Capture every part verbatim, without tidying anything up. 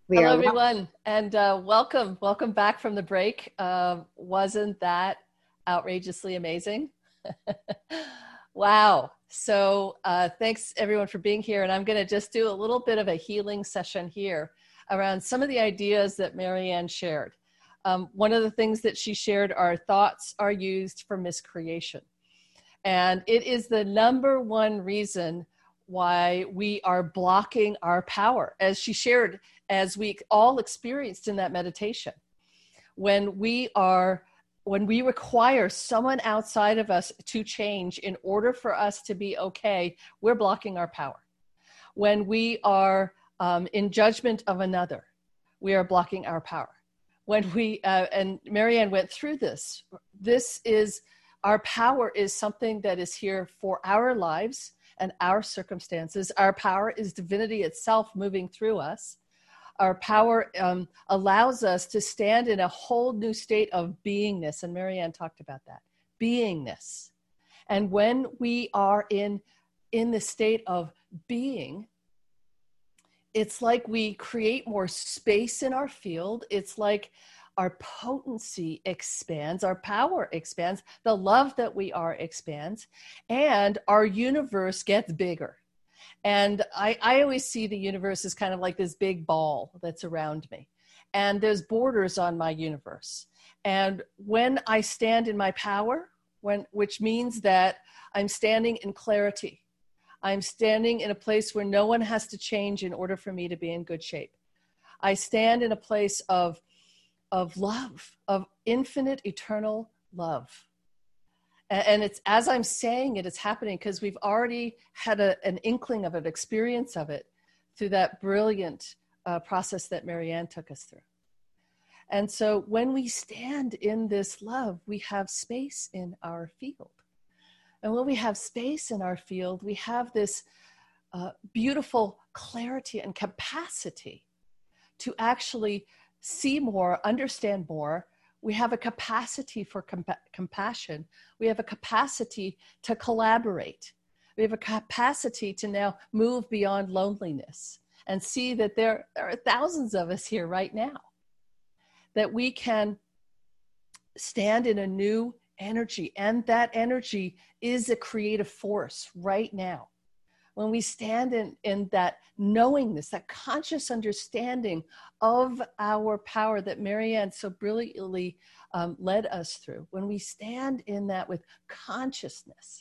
We Hello, are live. everyone, and uh, welcome. Welcome back from the break. Uh, wasn't that outrageously amazing? Wow. So uh, thanks, everyone, for being here. And I'm going to just do a little bit of a healing session here around some of the ideas that Marianne shared. Um, one of the things that she shared are thoughts are used for miscreation. And it is the number one reason why we are blocking our power, as she shared, as we all experienced in that meditation. When we are, when we require someone outside of us to change in order for us to be okay, we're blocking our power. When we are um, in judgment of another, we are blocking our power. When we, uh, and Marianne went through this, this is, our power is something that is here for our lives and our circumstances. Our power is divinity itself moving through us. Our power um, allows us to stand in a whole new state of beingness. And Marianne talked about that, beingness. And when we are in, in the state of being, it's like we create more space in our field. It's like our potency expands, our power expands, the love that we are expands, and our universe gets bigger. And I, I always see the universe as kind of like this big ball that's around me. And there's borders on my universe. And when I stand in my power, when, which means that I'm standing in clarity, I'm standing in a place where no one has to change in order for me to be in good shape. I stand in a place of of love, of infinite, eternal love. And it's, as I'm saying it, it's happening because we've already had a, an inkling of it, experience of it through that brilliant uh, process that Marianne took us through. And so when we stand in this love, we have space in our field. And when we have space in our field, we have this uh, beautiful clarity and capacity to actually see more, understand more. We have a capacity for compa- compassion. We have a capacity to collaborate. We have a capacity to now move beyond loneliness and see that there, there are thousands of us here right now, that we can stand in a new energy. And that energy is a creative force right now. When we stand in, in that knowingness, that conscious understanding of our power that Marianne so brilliantly um, led us through, when we stand in that with consciousness,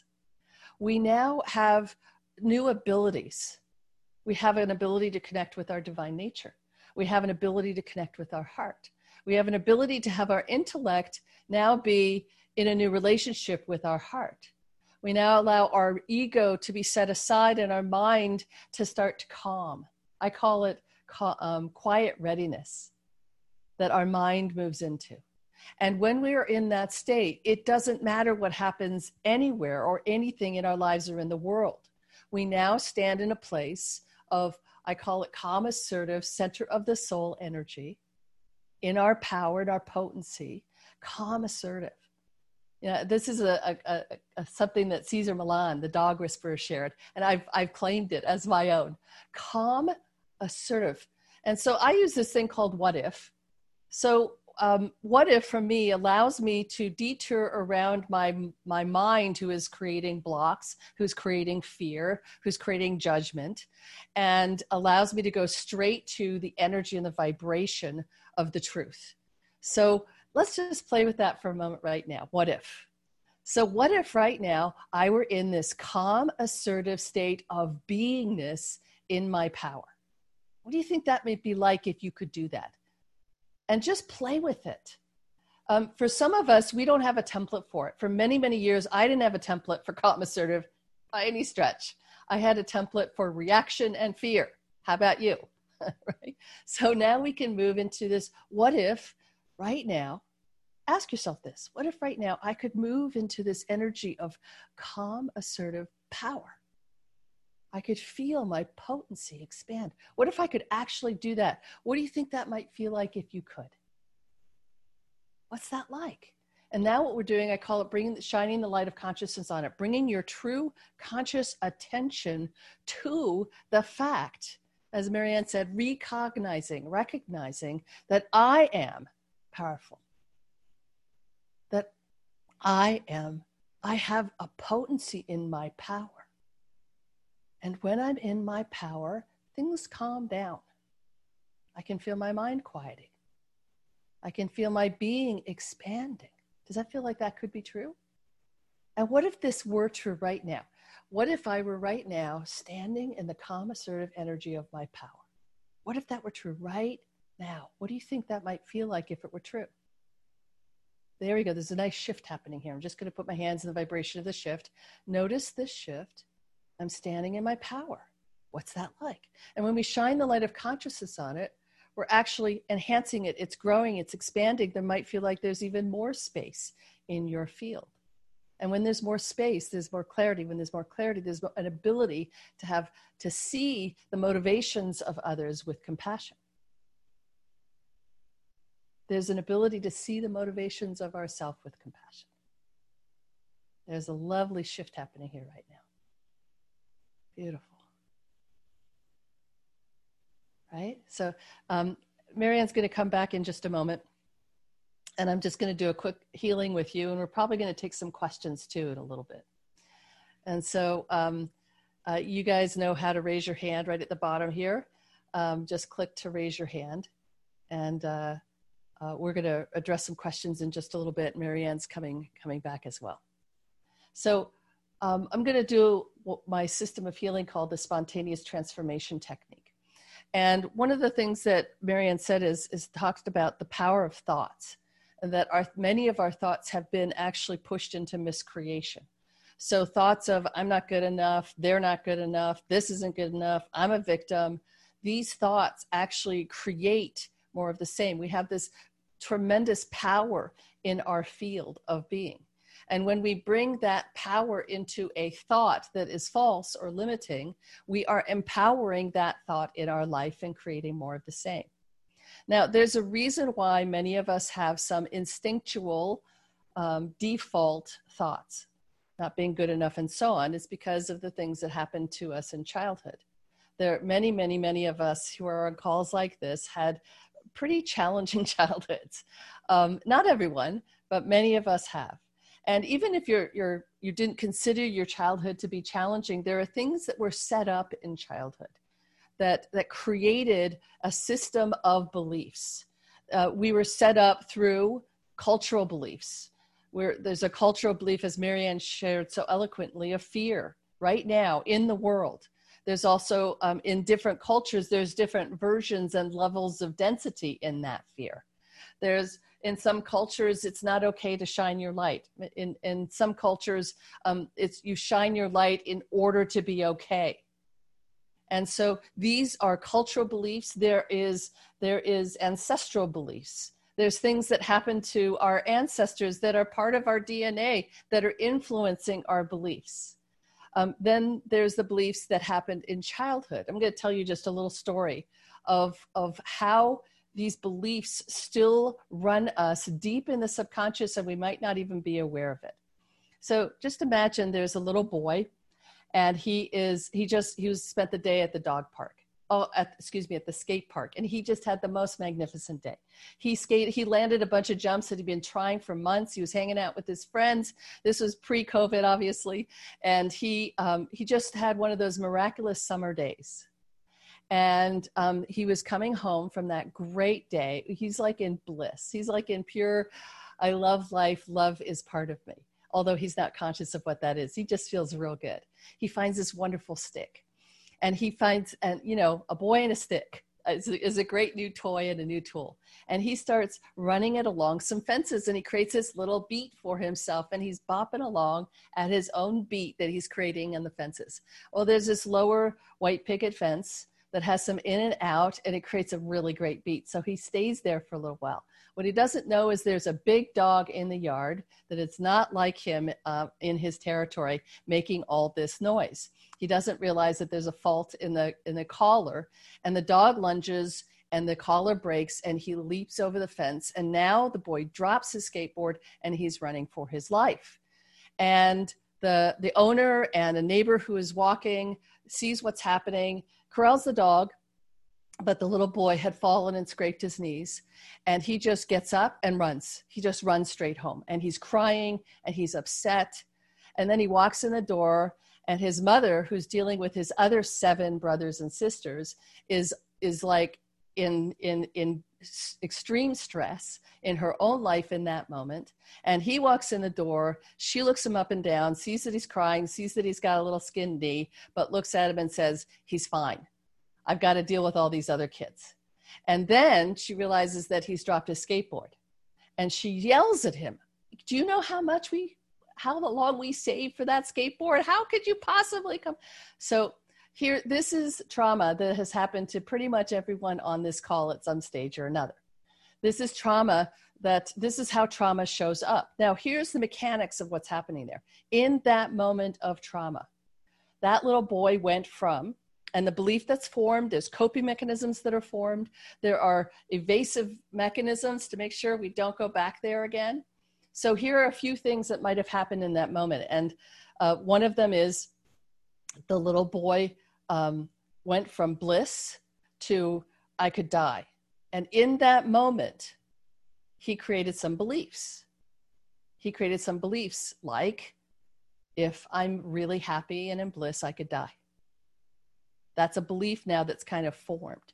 we now have new abilities. We have an ability to connect with our divine nature. We have an ability to connect with our heart. We have an ability to have our intellect now be in a new relationship with our heart. We now allow our ego to be set aside and our mind to start to calm. I call it um, quiet readiness that our mind moves into. And when we are in that state, it doesn't matter what happens anywhere or anything in our lives or in the world. We now stand in a place of, I call it calm, assertive, center of the soul energy, in our power and our potency, calm, assertive. Yeah, this is a, a, a, a something that Cesar Millan, the dog whisperer, shared, and I've I've claimed it as my own. Calm, assertive, and so I use this thing called "What If." So, um, "What If" for me allows me to detour around my my mind, who is creating blocks, who's creating fear, who's creating judgment, and allows me to go straight to the energy and the vibration of the truth. So let's just play with that for a moment right now. What if? So what if right now I were in this calm, assertive state of beingness in my power? What do you think that may be like if you could do that? And just play with it. Um, for some of us, we don't have a template for it. For many, many years, I didn't have a template for calm, assertive by any stretch. I had a template for reaction and fear. How about you? Right? So now we can move into this, what if right now, ask yourself this, what if right now I could move into this energy of calm, assertive power? I could feel my potency expand. What if I could actually do that? What do you think that might feel like if you could? What's that like? And now what we're doing, I call it bringing, shining the light of consciousness on it, bringing your true conscious attention to the fact as Marianne said, recognizing, recognizing that I am powerful, that I am, I have a potency in my power. And when I'm in my power, things calm down. I can feel my mind quieting. I can feel my being expanding. Does that feel like that could be true? And what if this were true right now? What if I were right now standing in the calm, assertive energy of my power? What if that were true right now? What do you think that might feel like if it were true? There we go. There's a nice shift happening here. I'm just going to put my hands in the vibration of the shift. Notice this shift. I'm standing in my power. What's that like? And when we shine the light of consciousness on it, we're actually enhancing it. It's growing, it's expanding. There might feel like there's even more space in your field. And when there's more space, there's more clarity. When there's more clarity, there's an ability to have, to see the motivations of others with compassion. There's an ability to see the motivations of ourselves with compassion. There's a lovely shift happening here right now. Beautiful. Right? So um, Marianne's going to come back in just a moment. And I'm just going to do a quick healing with you. And we're probably going to take some questions too in a little bit. And so um, uh, you guys know how to raise your hand right at the bottom here. Um, just click to raise your hand. And uh, uh, we're going to address some questions in just a little bit. Marianne's coming, coming back as well. So um, I'm going to do my system of healing called the spontaneous transformation technique. And one of the things that Marianne said is, is talked about the power of thoughts, and that our, many of our thoughts have been actually pushed into miscreation. So thoughts of, I'm not good enough, they're not good enough, this isn't good enough, I'm a victim. These thoughts actually create more of the same. We have this tremendous power in our field of being. And when we bring that power into a thought that is false or limiting, we are empowering that thought in our life and creating more of the same. Now, there's a reason why many of us have some instinctual um, default thoughts, not being good enough and so on. It's because of the things that happened to us in childhood. There are many, many, many of us who are on calls like this had pretty challenging childhoods. Um, not everyone, but many of us have. And even if you're, you're, you didn't consider your childhood to be challenging, there are things that were set up in childhood that, that created a system of beliefs. Uh, we were set up through cultural beliefs, where there's a cultural belief, as Marianne shared so eloquently, of fear right now in the world. There's also, um, in different cultures, there's different versions and levels of density in that fear. There's, in some cultures, it's not okay to shine your light. In, in some cultures, um, it's you shine your light in order to be okay. And so these are cultural beliefs. There is, there is ancestral beliefs. There's things that happen to our ancestors that are part of our D N A that are influencing our beliefs. Um, then there's the beliefs that happened in childhood. I'm going to tell you just a little story of, of how these beliefs still run us deep in the subconscious, and we might not even be aware of it. So just imagine there's a little boy, and he is, he just, he was spent the day at the dog park. Oh, at, excuse me, at the skate park. And he just had the most magnificent day. He skated, he landed a bunch of jumps that he'd been trying for months. He was hanging out with his friends. This was pre-COVID, obviously. And he, um, he just had one of those miraculous summer days. And um, he was coming home from that great day. He's like in bliss. He's like in pure, I love life. Love is part of me. Although he's not conscious of what that is. He just feels real good. He finds this wonderful stick. And he finds, and you know, a boy and a stick is, is a great new toy and a new tool. And he starts running it along some fences, and he creates this little beat for himself, and he's bopping along at his own beat that he's creating on the fences. Well, there's this lower white picket fence that has some in and out, and it creates a really great beat. So he stays there for a little while. What he doesn't know is there's a big dog in the yard that it's not like him uh, in his territory making all this noise. He doesn't realize that there's a fault in the, in the collar, and the dog lunges and the collar breaks, and he leaps over the fence. And now the boy drops his skateboard and he's running for his life. And the, the owner and a neighbor who is walking sees what's happening, corrals the dog, but the little boy had fallen and scraped his knees, and he just gets up and runs. He just runs straight home, and he's crying and he's upset. And then he walks in the door, and his mother, who's dealing with his other seven brothers and sisters, is is like in in in extreme stress in her own life in that moment. And he walks in the door. She looks him up and down, sees that he's crying, sees that he's got a little skinned knee, but looks at him and says, he's fine. I've got to deal with all these other kids. And then she realizes that he's dropped his skateboard, and she yells at him, do you know how much we, how long we saved for that skateboard? How could you possibly come? So here, this is trauma that has happened to pretty much everyone on this call at some stage or another. This is trauma that, this is how trauma shows up. Now, here's the mechanics of what's happening there. In that moment of trauma, that little boy went from, and the belief that's formed, there's coping mechanisms that are formed. There are evasive mechanisms to make sure we don't go back there again. So here are a few things that might have happened in that moment. And uh, one of them is the little boy um, went from bliss to I could die. And in that moment, he created some beliefs. He created some beliefs like, if I'm really happy and in bliss, I could die. That's a belief now that's kind of formed.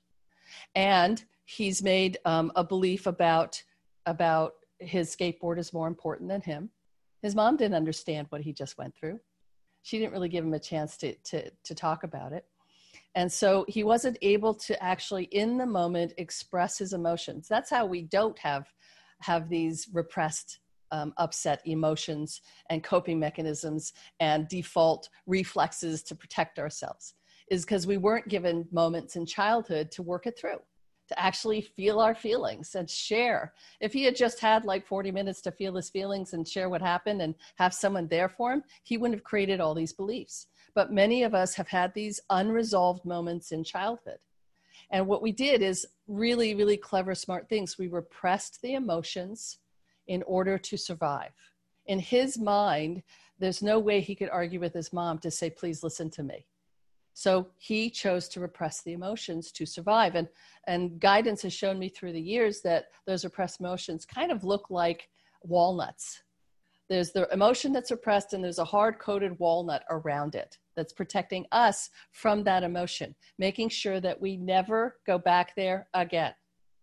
And he's made um, a belief about, about his skateboard is more important than him. His mom didn't understand what he just went through. She didn't really give him a chance to, to, to talk about it. And so he wasn't able to actually, in the moment, express his emotions. That's how we don't have, have these repressed um, upset emotions and coping mechanisms and default reflexes to protect ourselves, is because we weren't given moments in childhood to work it through, to actually feel our feelings and share. If he had just had like forty minutes to feel his feelings and share what happened and have someone there for him, he wouldn't have created all these beliefs. But many of us have had these unresolved moments in childhood. And what we did is really, really clever, smart things. We repressed the emotions in order to survive. In his mind, there's no way he could argue with his mom to say, please listen to me. So he chose to repress the emotions to survive. And, and guidance has shown me through the years that those repressed emotions kind of look like walnuts. There's the emotion that's repressed, and there's a hard-coated walnut around it that's protecting us from that emotion, making sure that we never go back there again.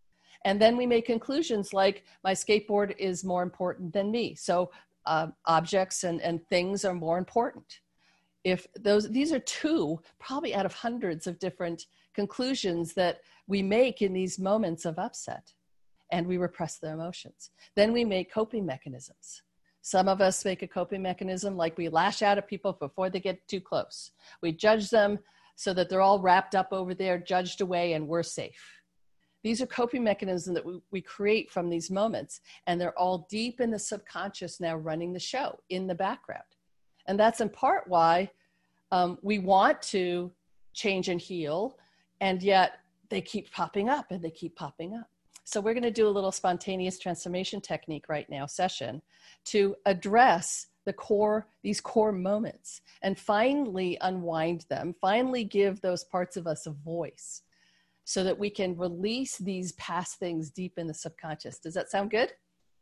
And then we make conclusions like, my skateboard is more important than me. So uh, objects and, and things are more important. If those, these are two, probably out of hundreds of different conclusions that we make in these moments of upset, and we repress the emotions. Then we make coping mechanisms. Some of us make a coping mechanism like we lash out at people before they get too close. We judge them so that they're all wrapped up over there, judged away, and we're safe. These are coping mechanisms that we, we create from these moments, and they're all deep in the subconscious now running the show in the background. And that's in part why um, we want to change and heal, and yet they keep popping up and they keep popping up. So we're going to do a little spontaneous transformation technique right now session to address the core, these core moments, and finally unwind them, finally give those parts of us a voice so that we can release these past things deep in the subconscious. Does that sound good?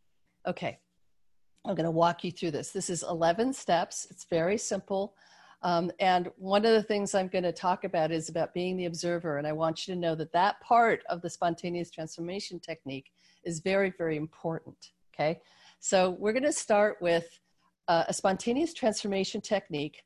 Okay. I'm going to walk you through this. This is eleven steps. It's very simple. Um, and one of the things I'm going to talk about is about being the observer. And I want you to know that that part of the spontaneous transformation technique is very, very important. Okay. So we're going to start with uh, a spontaneous transformation technique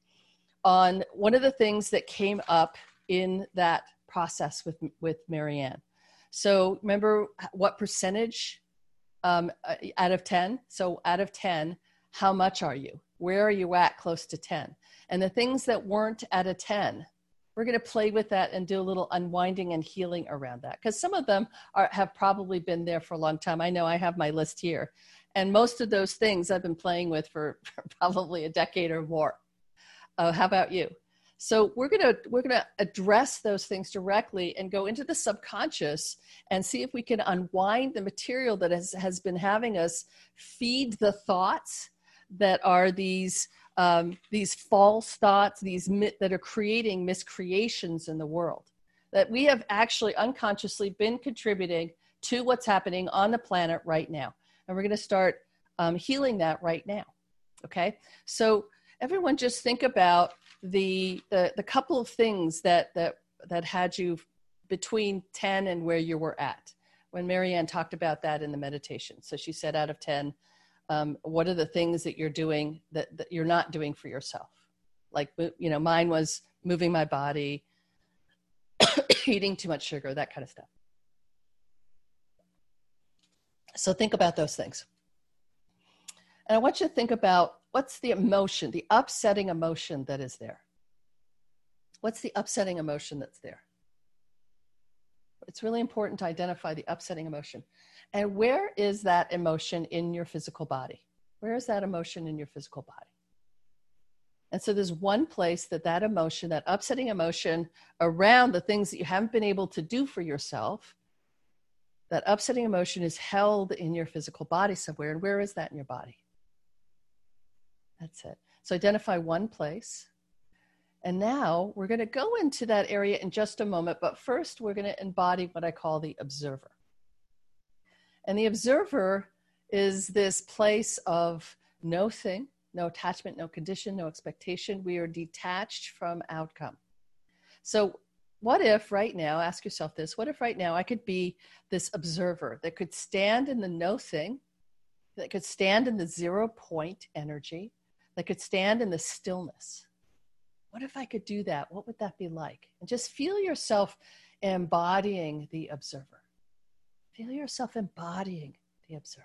on one of the things that came up in that process with, with Marianne. So remember what percentage um, out of ten? So out of ten, how much are you? Where are you at close to ten? And the things that weren't at a ten, we're going to play with that and do a little unwinding and healing around that. Because some of them are, have probably been there for a long time. I know I have my list here. And most of those things I've been playing with for, for probably a decade or more. Uh, how about you? So we're going to we're going to address those things directly and go into the subconscious and see if we can unwind the material that has, has been having us feed the thoughts that are these um, these false thoughts, these myth, that are creating miscreations in the world. that we have actually unconsciously been contributing to what's happening on the planet right now. And we're going to start um, healing that right now. Okay. So everyone just think about the, the, the couple of things that, that, that had you between ten and where you were at when Marianne talked about that in the meditation. So she said out of ten, um, what are the things that you're doing that, that you're not doing for yourself? Like, you know, mine was moving my body, eating too much sugar, that kind of stuff. So think about those things. And I want you to think about what's the emotion, the upsetting emotion that is there. What's the upsetting emotion that's there? It's really important to identify the upsetting emotion. And where is that emotion in your physical body? Where is that emotion in your physical body? And so there's one place that that emotion, that upsetting emotion around the things that you haven't been able to do for yourself, that upsetting emotion is held in your physical body somewhere. And where is that in your body? That's it. So identify one place. And now we're going to go into that area in just a moment. But first, we're going to embody what I call the observer. And the observer is this place of no thing, no attachment, no condition, no expectation. We are detached from outcome. So what if right now, ask yourself this, what if right now I could be this observer that could stand in the no thing, that could stand in the zero point energy, that could stand in the stillness? What if I could do that? What would that be like? And just feel yourself embodying the observer. Feel yourself embodying the observer.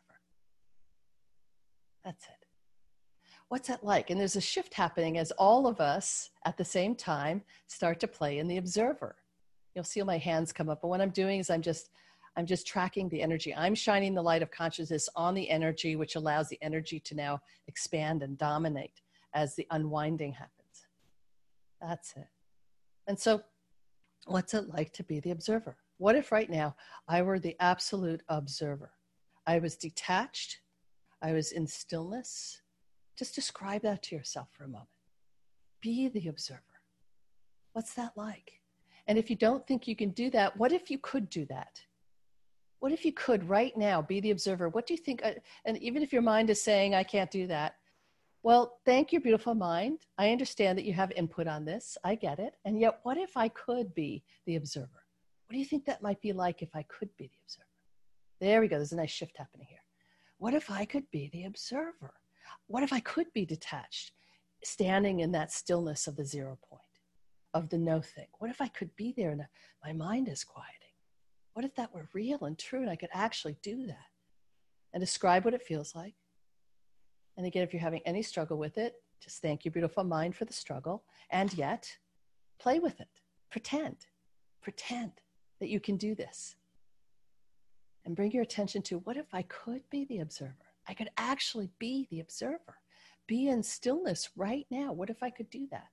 That's it. What's that like? And there's a shift happening as all of us at the same time start to play in the observer. You'll see my hands come up, but what I'm doing is I'm just, I'm just tracking the energy. I'm shining the light of consciousness on the energy, which allows the energy to now expand and dominate as the unwinding happens. That's it. And so what's it like to be the observer? What if right now I were the absolute observer? I was detached. I was in stillness. Just describe that to yourself for a moment. Be the observer. What's that like? And if you don't think you can do that, what if you could do that? What if you could right now be the observer? What do you think? And even if your mind is saying, I can't do that. Well, thank you, beautiful mind. I understand that you have input on this. I get it. And yet, what if I could be the observer? What do you think that might be like if I could be the observer? There we go. There's a nice shift happening here. What if I could be the observer? What if I could be detached, standing in that stillness of the zero point, of the no thing? What if I could be there and my mind is quieting? What if that were real and true and I could actually do that? And describe what it feels like. And again, if you're having any struggle with it, just thank your beautiful mind for the struggle. And yet, play with it. Pretend. Pretend that you can do this. And bring your attention to, what if I could be the observer? I could actually be the observer. Be in stillness right now. What if I could do that?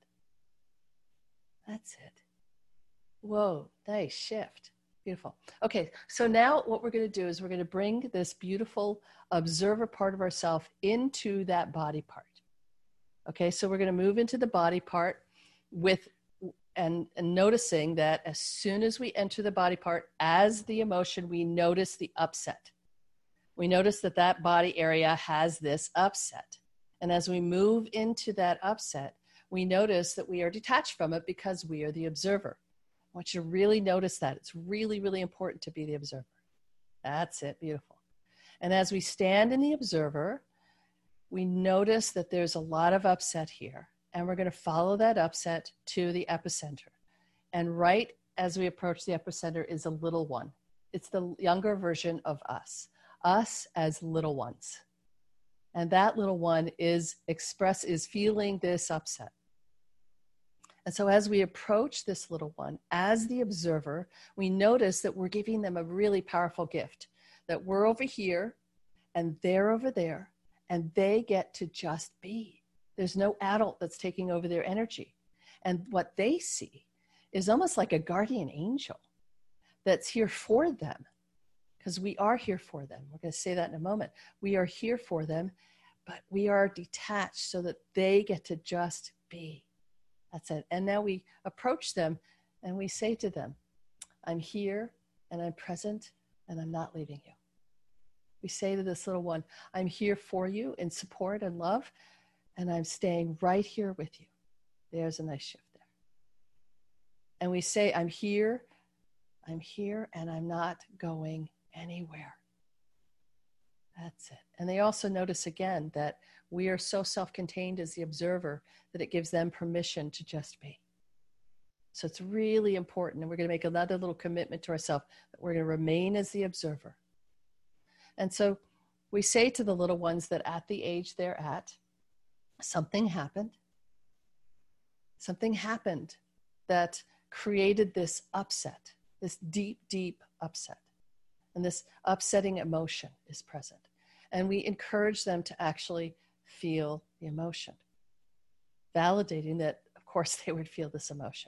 That's it. Whoa, nice shift. Beautiful. Okay, so now what we're going to do is we're going to bring this beautiful observer part of ourselves into that body part. Okay, so we're going to move into the body part with and, and noticing that as soon as we enter the body part, as the emotion, we notice the upset. We notice that that body area has this upset. And as we move into that upset, we notice that we are detached from it because we are the observer. I want you to really notice that. It's really, really important to be the observer. That's it. Beautiful. And as we stand in the observer, we notice that there's a lot of upset here. And we're going to follow that upset to the epicenter. And right as we approach the epicenter is a little one. It's the younger version of us. Us as little ones. And that little one is express, is feeling this upset. And so as we approach this little one, as the observer, we notice that we're giving them a really powerful gift, that we're over here and they're over there, and they get to just be. There's no adult that's taking over their energy. And what they see is almost like a guardian angel that's here for them, because we are here for them. We're going to say that in a moment. We are here for them, but we are detached so that they get to just be. That's it. And now we approach them and we say to them, I'm here and I'm present and I'm not leaving you. We say to this little one, I'm here for you in support and love, and I'm staying right here with you. There's a nice shift there. And we say, I'm here, I'm here, and I'm not going anywhere. That's it. And they also notice again that we are so self-contained as the observer that it gives them permission to just be. So it's really important, and we're going to make another little commitment to ourselves that we're going to remain as the observer. And so we say to the little ones that at the age they're at, something happened. Something happened that created this upset, this deep, deep upset. And this upsetting emotion is present. And we encourage them to actually feel the emotion, validating that, of course, they would feel this emotion.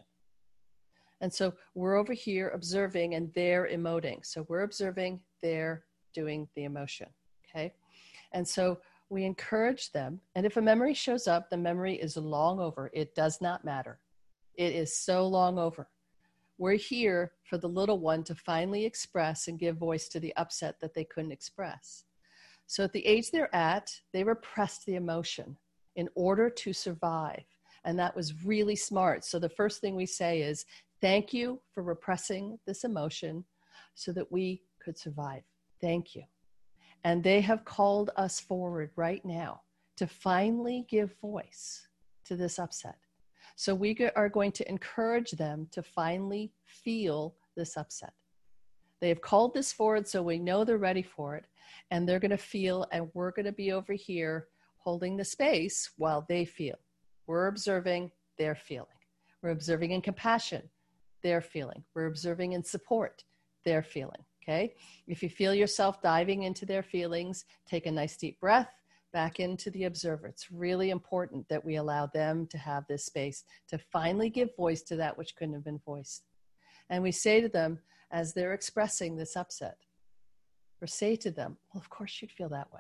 And so we're over here observing and they're emoting. So we're observing, they're doing the emotion, okay? And so we encourage them. And if a memory shows up, the memory is long over. It does not matter. It is so long over. We're here for the little one to finally express and give voice to the upset that they couldn't express. So at the age they're at, they repressed the emotion in order to survive. And that was really smart. So the first thing we say is, thank you for repressing this emotion so that we could survive. Thank you. And they have called us forward right now to finally give voice to this upset. So we are going to encourage them to finally feel this upset. They have called this forward so we know they're ready for it, and they're going to feel, and we're going to be over here holding the space while they feel. We're observing, they're feeling. We're observing in compassion, they're feeling. We're observing in support, they're feeling, okay? If you feel yourself diving into their feelings, take a nice deep breath back into the observer. It's really important that we allow them to have this space to finally give voice to that which couldn't have been voiced. And we say to them, as they're expressing this upset, or say to them, well, of course you'd feel that way.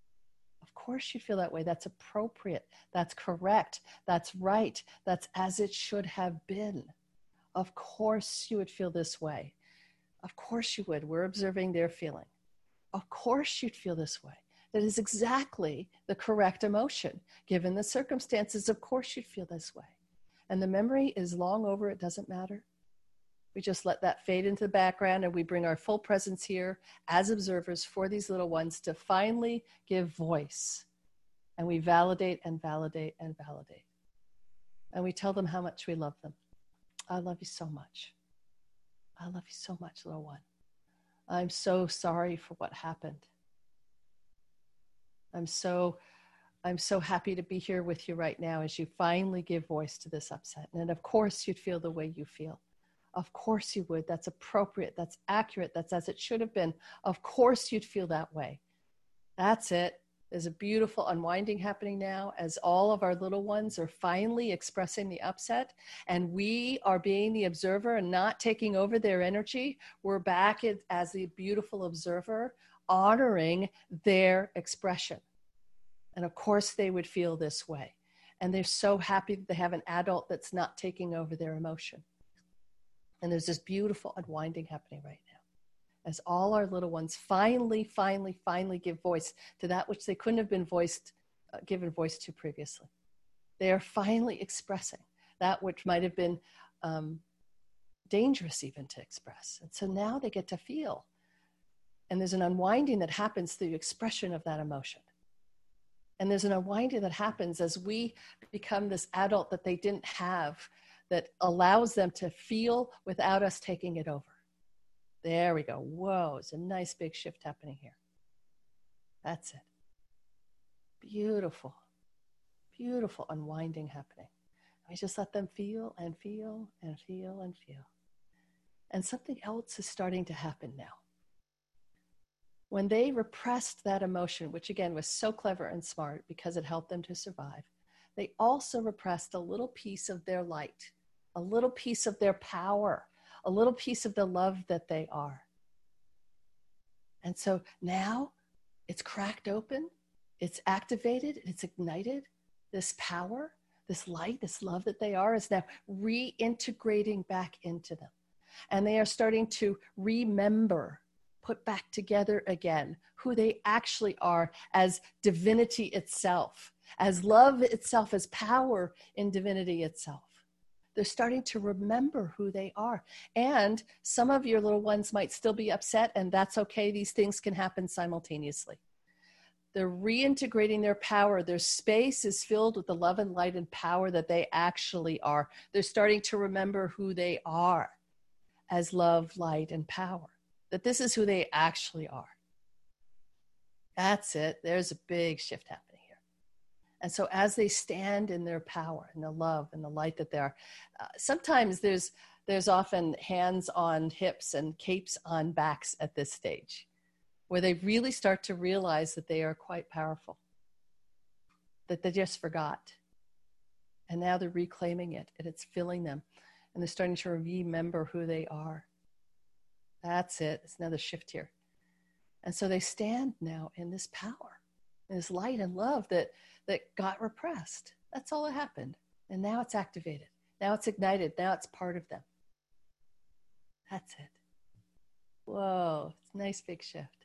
Of course you'd feel that way. That's appropriate. That's correct. That's right. That's as it should have been. Of course you would feel this way. Of course you would. We're observing their feeling. Of course you'd feel this way. That is exactly the correct emotion. Given the circumstances, of course you'd feel this way. And the memory is long over. It doesn't matter. We just let that fade into the background, and we bring our full presence here as observers for these little ones to finally give voice. And we validate and validate and validate. And we tell them how much we love them. I love you so much. I love you so much, little one. I'm so sorry for what happened. I'm so, I'm so happy to be here with you right now as you finally give voice to this upset. And of course you'd feel the way you feel. Of course you would. That's appropriate. That's accurate. That's as it should have been. Of course you'd feel that way. That's it. There's a beautiful unwinding happening now as all of our little ones are finally expressing the upset, and we are being the observer and not taking over their energy. We're back as the beautiful observer, honoring their expression. And of course they would feel this way. And they're so happy that they have an adult that's not taking over their emotion. And there's this beautiful unwinding happening right now as all our little ones finally, finally, finally give voice to that which they couldn't have been voiced, uh, given voice to previously. They are finally expressing that which might have been um, dangerous even to express. And so now they get to feel. And there's an unwinding that happens through the expression of that emotion. And there's an unwinding that happens as we become this adult that they didn't have, that allows them to feel without us taking it over. There we go. Whoa, it's a nice big shift happening here. That's it. Beautiful, beautiful unwinding happening. We just let them feel and feel and feel and feel. And something else is starting to happen now. When they repressed that emotion, which again was so clever and smart because it helped them to survive, they also repressed a little piece of their light, a little piece of their power, a little piece of the love that they are. And so now it's cracked open, it's activated, it's ignited. This power, this light, this love that they are is now reintegrating back into them. And they are starting to remember, put back together again who they actually are as divinity itself, as love itself, as power in divinity itself. They're starting to remember who they are. And some of your little ones might still be upset, and that's okay. These things can happen simultaneously. They're reintegrating their power. Their space is filled with the love and light and power that they actually are. They're starting to remember who they are as love, light, and power, that this is who they actually are. That's it. There's a big shift happening. And so as they stand in their power and the love and the light that they are, uh, sometimes there's there's often hands on hips and capes on backs at this stage, where they really start to realize that they are quite powerful, that they just forgot. And now they're reclaiming it, and it's filling them. And they're starting to remember who they are. That's it. It's another shift here. And so they stand now in this power, in this light and love that that got repressed. That's all that happened. And now it's activated. Now it's ignited. Now it's part of them. That's it. Whoa, it's a nice big shift.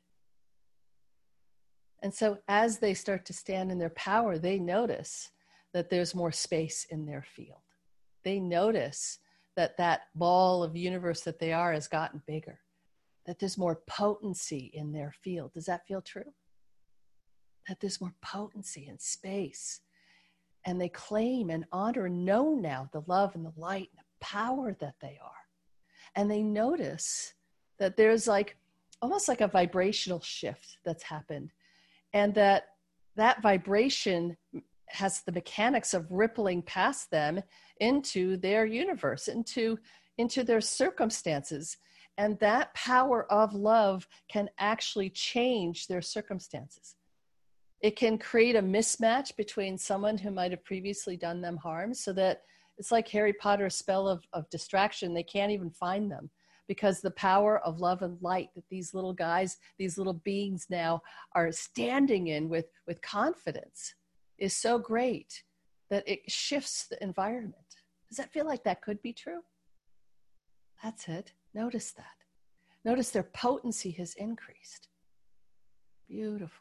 And so as they start to stand in their power, they notice that there's more space in their field. They notice that that ball of universe that they are has gotten bigger, that there's more potency in their field. Does that feel true? That there's more potency and space. And they claim and honor and know now the love and the light and the power that they are. And they notice that there's like almost like a vibrational shift that's happened. And that that vibration has the mechanics of rippling past them into their universe, into, into their circumstances. And that power of love can actually change their circumstances. It can create a mismatch between someone who might have previously done them harm, so that it's like Harry Potter's spell of, of distraction. They can't even find them because the power of love and light that these little guys, these little beings now are standing in with, with confidence is so great that it shifts the environment. Does that feel like that could be true? That's it. Notice that. Notice their potency has increased. Beautiful.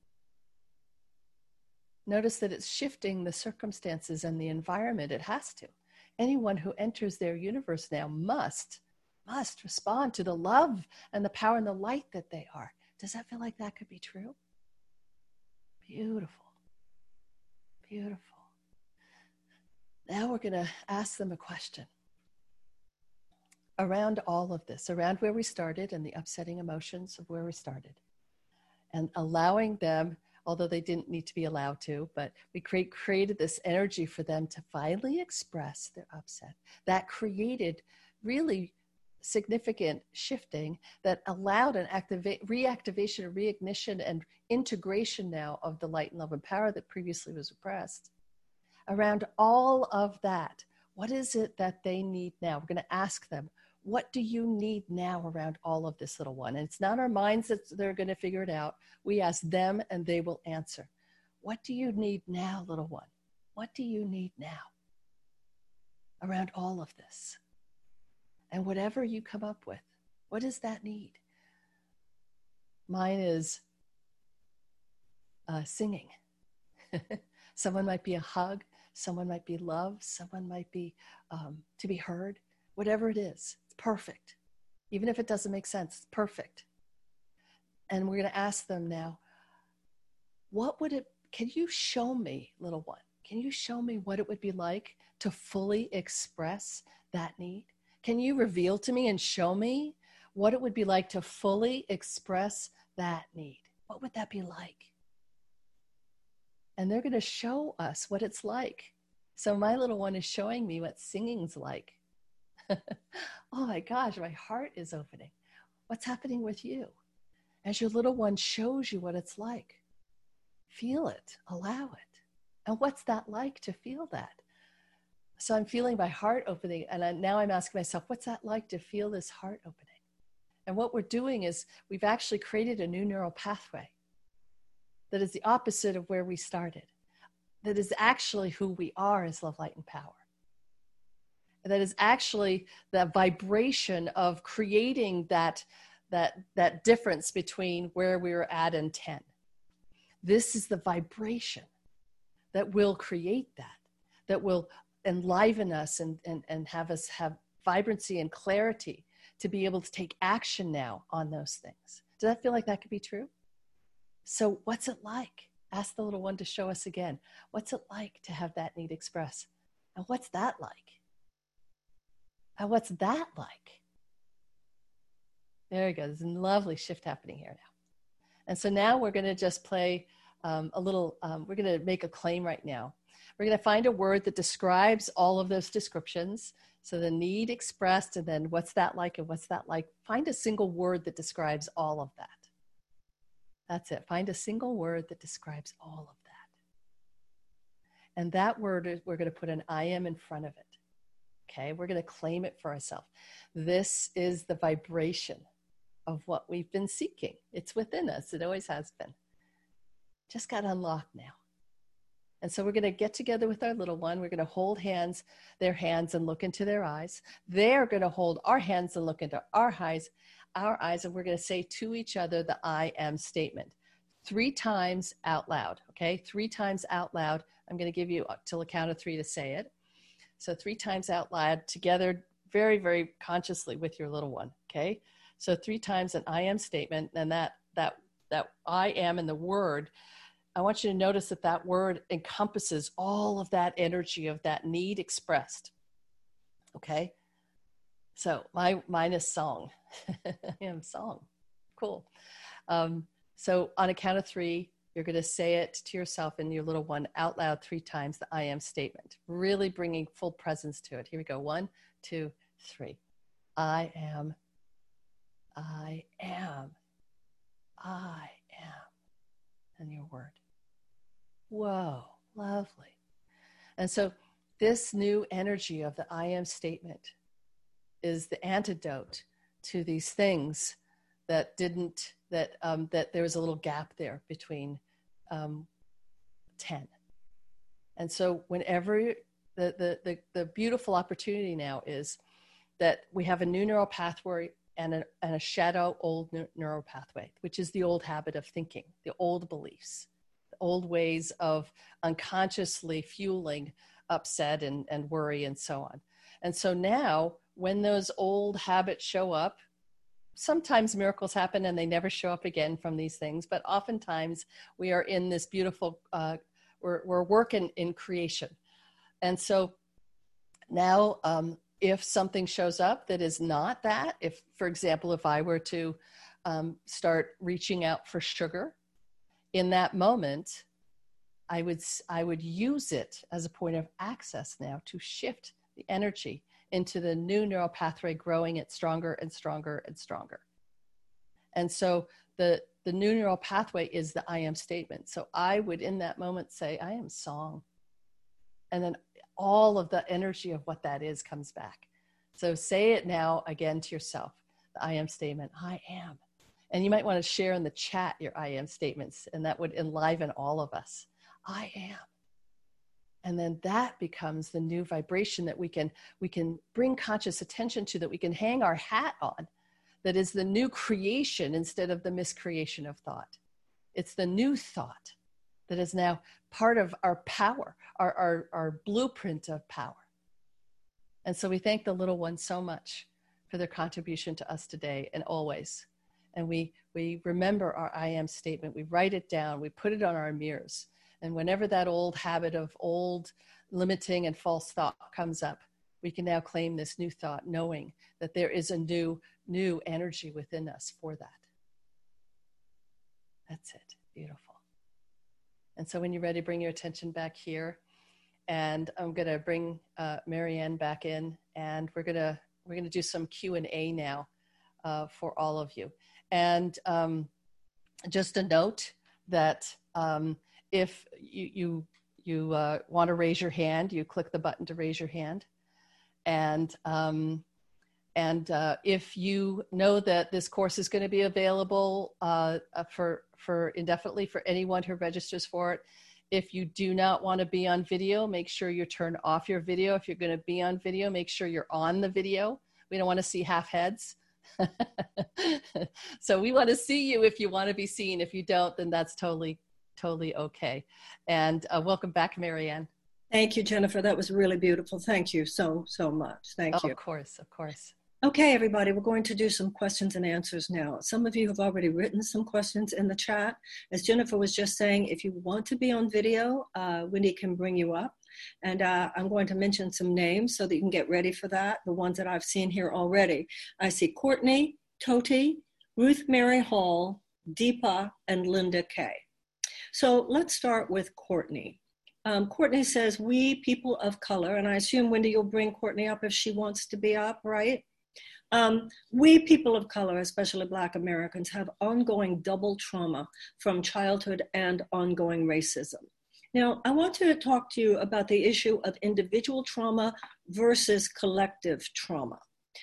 Notice that it's shifting the circumstances and the environment. It has to. Anyone who enters their universe now must, must respond to the love and the power and the light that they are. Does that feel like that could be true? Beautiful. Beautiful. Now we're going to ask them a question around all of this, around where we started and the upsetting emotions of where we started, and allowing them, although they didn't need to be allowed to, but we create, created this energy for them to finally express their upset. That created really significant shifting that allowed an activate, reactivation, reignition, and integration now of the light and love and power that previously was repressed. Around all of that, what is it that they need now? We're going to ask them, what do you need now around all of this, little one? And it's not our minds that they're going to figure it out. We ask them and they will answer. What do you need now, little one? What do you need now around all of this? And whatever you come up with, what does that need? Mine is uh, singing. Someone might be a hug. Someone might be love. Someone might be um, to be heard. Whatever it is, it's perfect. Even if it doesn't make sense, it's perfect. And we're going to ask them now, what would it, can you show me, little one, can you show me what it would be like to fully express that need? Can you reveal to me and show me what it would be like to fully express that need? What would that be like? And they're going to show us what it's like. So my little one is showing me what singing's like. Oh my gosh, my heart is opening. What's happening with you? As your little one shows you what it's like, feel it, allow it. And what's that like to feel that? So I'm feeling my heart opening, and I, now I'm asking myself, what's that like to feel this heart opening? And what we're doing is we've actually created a new neural pathway that is the opposite of where we started, that is actually who we are as love, light, and power. that is actually the vibration of creating that, that, that difference between where we were at and ten. This is the vibration that will create that, that will enliven us and, and, and have us have vibrancy and clarity to be able to take action now on those things. Does that feel like that could be true? So what's it like? Ask the little one to show us again. What's it like to have that need express? And what's that like? And what's that like? There you go. There's a lovely shift happening here now. And so now we're going to just play um, a little, um, we're going to make a claim right now. We're going to find a word that describes all of those descriptions. So the need expressed, and then what's that like and what's that like. Find a single word that describes all of that. That's it. Find a single word that describes all of that. And that word, is, we're going to put an I am in front of it. Okay, we're going to claim it for ourselves. This is the vibration of what we've been seeking. It's within us. It always has been. Just got unlocked now. And so we're going to get together with our little one. We're going to hold hands, their hands, and look into their eyes. They're going to hold our hands and look into our eyes, our eyes, and we're going to say to each other the I am statement three times out loud. Okay, three times out loud. I'm going to give you till a count of three to say it. So three times out loud together, very, very consciously with your little one. Okay, so three times an I am statement, and that that that I am in the word. I want you to notice that that word encompasses all of that energy of that need expressed. Okay. So my, mine is song. I am song. Cool. Um, so on a count of three, you're going to say it to yourself and your little one out loud three times, the I am statement, really bringing full presence to it. Here we go. One, two, three. I am, I am, I am, and your word. Whoa, lovely. And so this new energy of the I am statement is the antidote to these things that didn't, that, um, that there was a little gap there between um, ten. And so whenever, the, the, the, the beautiful opportunity now is that we have a new neural pathway and a, and a shadow old neural pathway, which is the old habit of thinking, the old beliefs, old ways of unconsciously fueling upset and, and worry and so on. And so now when those old habits show up, sometimes miracles happen and they never show up again from these things, but oftentimes we are in this beautiful, uh, we're, we're working in creation. And so now um, if something shows up that is not that, if, for example, if I were to um, start reaching out for sugar, in that moment, I would, I would use it as a point of access now to shift the energy into the new neural pathway, growing it stronger and stronger and stronger. And so the, the new neural pathway is the I am statement. So I would in that moment say, I am song. And then all of the energy of what that is comes back. So say it now again to yourself, the I am statement, I am. And you might want to share in the chat your I am statements, and that would enliven all of us. I am. And then that becomes the new vibration that we can, we can bring conscious attention to, that we can hang our hat on, that is the new creation instead of the miscreation of thought. It's the new thought that is now part of our power, our, our, our blueprint of power. And so we thank the little ones so much for their contribution to us today and always. And we, we remember our I am statement, we write it down, we put it on our mirrors. And whenever that old habit of old limiting and false thought comes up, we can now claim this new thought, knowing that there is a new, new energy within us for that. That's it. Beautiful. And so when you're ready, bring your attention back here. And I'm going to bring uh, Marianne back in, and we're going to, we're going to do some Q and A now uh, for all of you. And um, just a note that um, if you, you, you uh, want to raise your hand, you click the button to raise your hand. And, um, and uh, if you know that this course is going to be available uh, for, for indefinitely for anyone who registers for it, If you do not want to be on video, make sure you turn off your video. If you're going to be on video, make sure you're on the video. We don't want to see half heads. So we want to see you if you want to be seen. If you don't, then that's totally, totally okay. And uh, welcome back, Marianne. Thank you, Jennifer. That was really beautiful. Thank you so, so much. Thank oh, you. Of course, of course. Okay, everybody, we're going to do some questions and answers now. Some of you have already written some questions in the chat. As Jennifer was just saying, if you want to be on video, uh, Wendy can bring you up. And uh, I'm going to mention some names so that you can get ready for that, the ones that I've seen here already. I see Courtney, Toti, Ruth Mary Hall, Deepa, and Linda Kay. So let's start with Courtney. Um, Courtney says, we people of color, and I assume, Wendy, you'll bring Courtney up if she wants to be up, right? Um, we people of color, especially Black Americans, have ongoing double trauma from childhood and ongoing racism. Now, I want to talk to you about the issue of individual trauma versus collective trauma.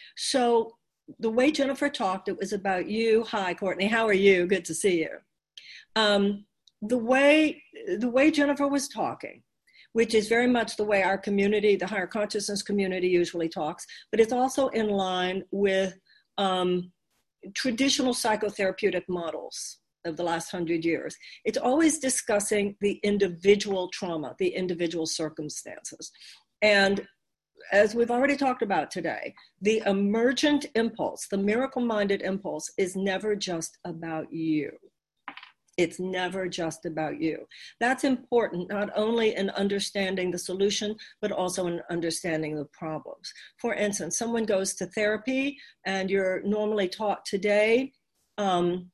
So the way Jennifer talked, it was about you. Hi, Courtney, how are you? Good to see you. Um, the way, the way Jennifer was talking, which is very much the way our community, the higher consciousness community, usually talks, but it's also in line with um, traditional psychotherapeutic models of the last hundred years. It's always discussing the individual trauma, the individual circumstances. And as we've already talked about today, the emergent impulse, the miracle-minded impulse, is never just about you. It's never just about you. That's important, not only in understanding the solution, but also in understanding the problems. For instance, someone goes to therapy and you're normally taught today, um,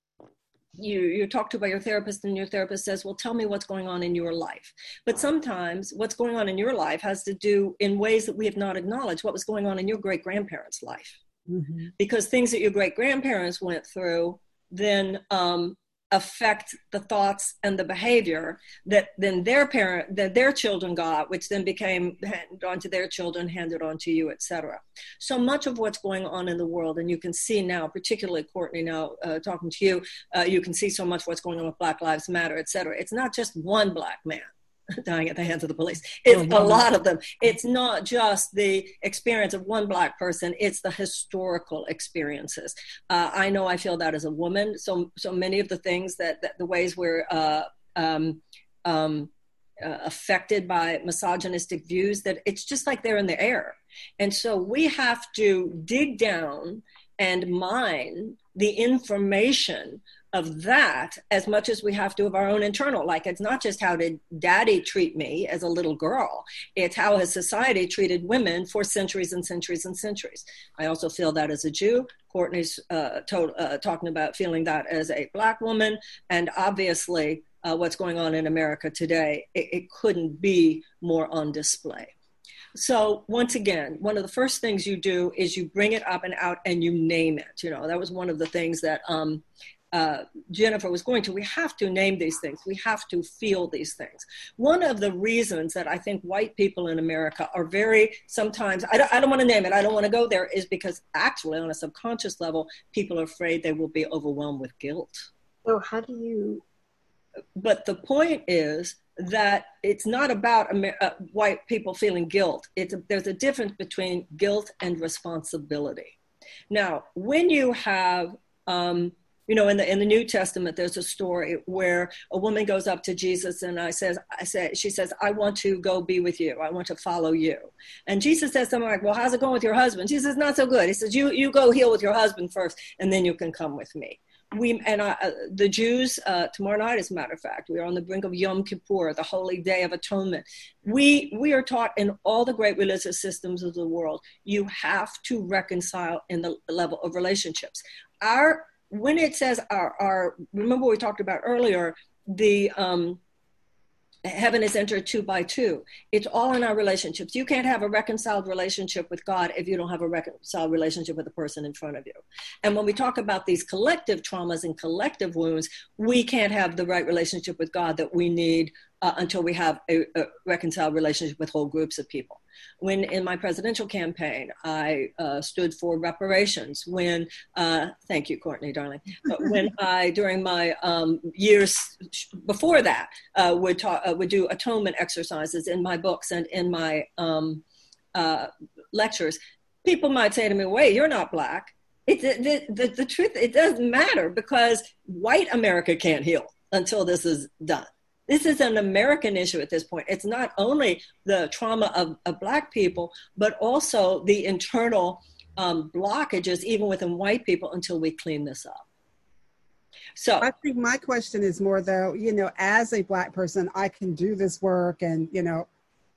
you, you're talked to by your therapist and your therapist says, well, tell me what's going on in your life. But sometimes what's going on in your life has to do in ways that we have not acknowledged what was going on in your great-grandparents' life. Mm-hmm. Because things that your great-grandparents went through then um, affect the thoughts and the behavior that then their parent, that their children got, which then became handed on to their children, handed on to you, et cetera. So much of what's going on in the world, and you can see now, particularly Courtney now uh, talking to you, uh, you can see so much what's going on with Black Lives Matter, et cetera. It's not just one Black man dying at the hands of the police. It's a lot of them. It's not just the experience of one Black person, it's the historical experiences. Uh, I know I feel that as a woman. So so many of the things that, that the ways we're uh, um, um, uh, affected by misogynistic views, that it's just like they're in the air. And so we have to dig down and mine the information of that as much as we have to of our own internal. Like, it's not just how did daddy treat me as a little girl, it's how has society treated women for centuries and centuries and centuries. I also feel that as a Jew. Courtney's uh, to- uh, talking about feeling that as a Black woman, and obviously uh, what's going on in America today, it, it couldn't be more on display. So once again, one of the first things you do is you bring it up and out and you name it. You know, that was one of the things that um, uh, Jennifer was going to. We have to name these things. We have to feel these things. One of the reasons that I think white people in America are very, sometimes, I don't, I don't want to name it, I don't want to go there, is because actually on a subconscious level, people are afraid they will be overwhelmed with guilt. So how do you? But the point is that it's not about Amer- uh, white people feeling guilt. It's a, there's a difference between guilt and responsibility. Now, when you have, um, you know, in the in the New Testament, there's a story where a woman goes up to Jesus and I says, I say, she says, I want to go be with you. I want to follow you. And Jesus says something like, well, how's it going with your husband? She says, not so good. He says, you you go heal with your husband first, and then you can come with me. We and I, uh, the Jews, uh, tomorrow night, as a matter of fact, we are on the brink of Yom Kippur, the holy day of atonement. We we are taught in all the great religious systems of the world, you have to reconcile in the level of relationships. Our when it says our, our remember we talked about earlier, the um, heaven is entered two by two. It's all in our relationships. You can't have a reconciled relationship with God if you don't have a reconciled relationship with the person in front of you. And when we talk about these collective traumas and collective wounds, we can't have the right relationship with God that we need uh, until we have a, a reconciled relationship with whole groups of people. When in my presidential campaign, I uh, stood for reparations. When, uh, thank you, Courtney, darling. But when I, during my um, years before that, uh, would talk, uh, would do atonement exercises in my books and in my um, uh, lectures, people might say to me, "Wait, you're not Black." It, the, the, the truth, it doesn't matter, because white America can't heal until this is done. This is an American issue at this point. It's not only the trauma of, of Black people, but also the internal um, blockages, even within white people, until we clean this up. So I think my question is more though, you know, as a Black person, I can do this work and, you know,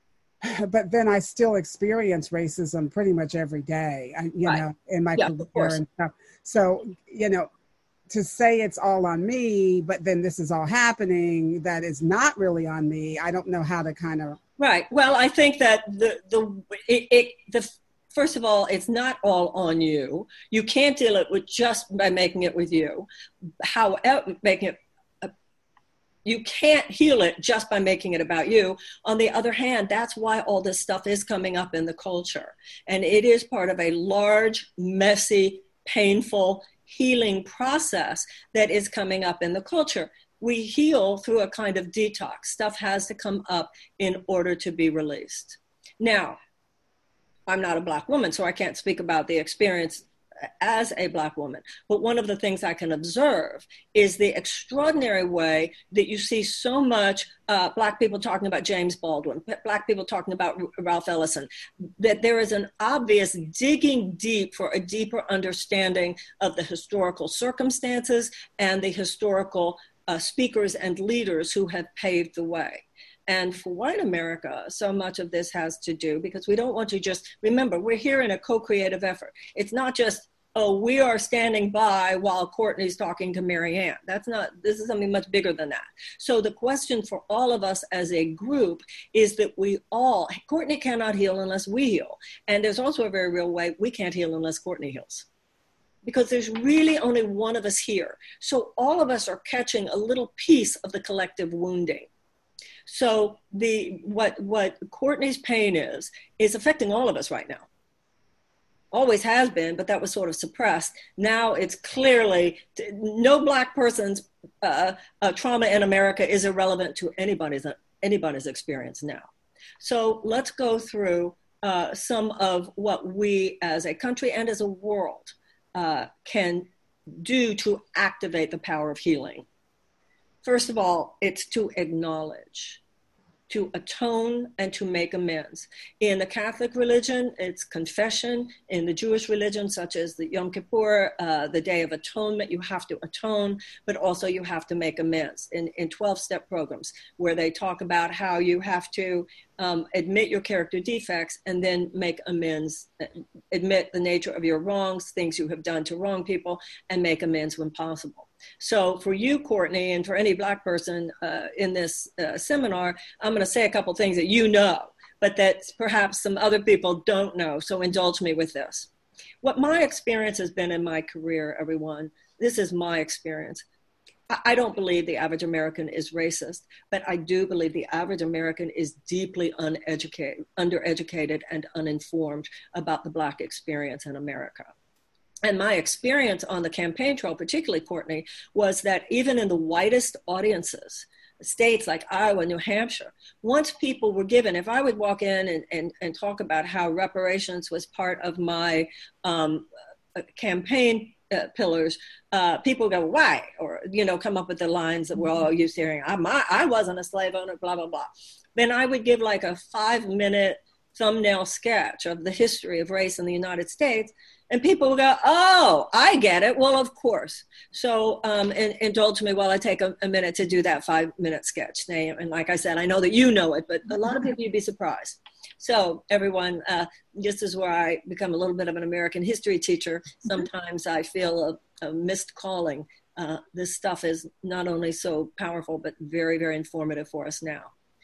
but then I still experience racism pretty much every day, you right. know, in my yeah, career and stuff. So, you know, to say it's all on me, but then this is all happening, that is not really on me. I don't know how to kind of. Right. Well, I think that the, the, it, it, the, first of all, it's not all on you. You can't deal it with just by making it with you. However, making it, uh, you can't heal it just by making it about you. On the other hand, that's why all this stuff is coming up in the culture. And it is part of a large, messy, painful healing process that is coming up in the culture. We heal through a kind of detox. Stuff has to come up in order to be released. Now, I'm not a Black woman, so I can't speak about the experience as a Black woman. But one of the things I can observe is the extraordinary way that you see so much uh, Black people talking about James Baldwin, Black people talking about Ralph Ellison, that there is an obvious digging deep for a deeper understanding of the historical circumstances and the historical uh, speakers and leaders who have paved the way. And for white America, so much of this has to do, because we don't want to just, remember, we're here in a co-creative effort. It's not just, oh, we are standing by while Courtney's talking to Marianne. That's not, this is something much bigger than that. So the question for all of us as a group is that we all, Courtney cannot heal unless we heal. And there's also a very real way we can't heal unless Courtney heals, because there's really only one of us here. So all of us are catching a little piece of the collective wounding. So the what what Courtney's pain is, is affecting all of us right now. Always has been, but that was sort of suppressed. Now it's clearly, no Black person's uh, uh, trauma in America is irrelevant to anybody's, anybody's experience now. So let's go through uh, some of what we as a country and as a world uh, can do to activate the power of healing. First of all, it's to acknowledge, to atone, and to make amends. In the Catholic religion, it's confession. In the Jewish religion, such as the Yom Kippur, uh, the Day of Atonement, you have to atone, but also you have to make amends in, in twelve-step programs where they talk about how you have to um, admit your character defects and then make amends, admit the nature of your wrongs, things you have done to wrong people, and make amends when possible. So for you, Courtney, and for any Black person uh, in this uh, seminar, I'm going to say a couple things that you know, but that perhaps some other people don't know. So indulge me with this. What my experience has been in my career, everyone, this is my experience. I, I don't believe the average American is racist, but I do believe the average American is deeply uneducated, undereducated, and uninformed about the Black experience in America. And my experience on the campaign trail, particularly, Courtney, was that even in the whitest audiences, states like Iowa, New Hampshire, once people were given, if I would walk in and, and, and talk about how reparations was part of my um, campaign uh, pillars, uh, people go, why? Or, you know, come up with the lines that we're all used to hearing. I'm, I, I wasn't a slave owner, blah, blah, blah. Then I would give like a five minute thumbnail sketch of the history of race in the United States. And people will go, oh, I get it. Well, of course. So um, and, indulge me while I take a, a minute to do that five minute sketch. And like I said, I know that you know it, but a lot of people, you'd be surprised. So everyone, uh, this is where I become a little bit of an American history teacher. Sometimes I feel a, a missed calling. Uh, this stuff is not only so powerful, but very, very informative for us now.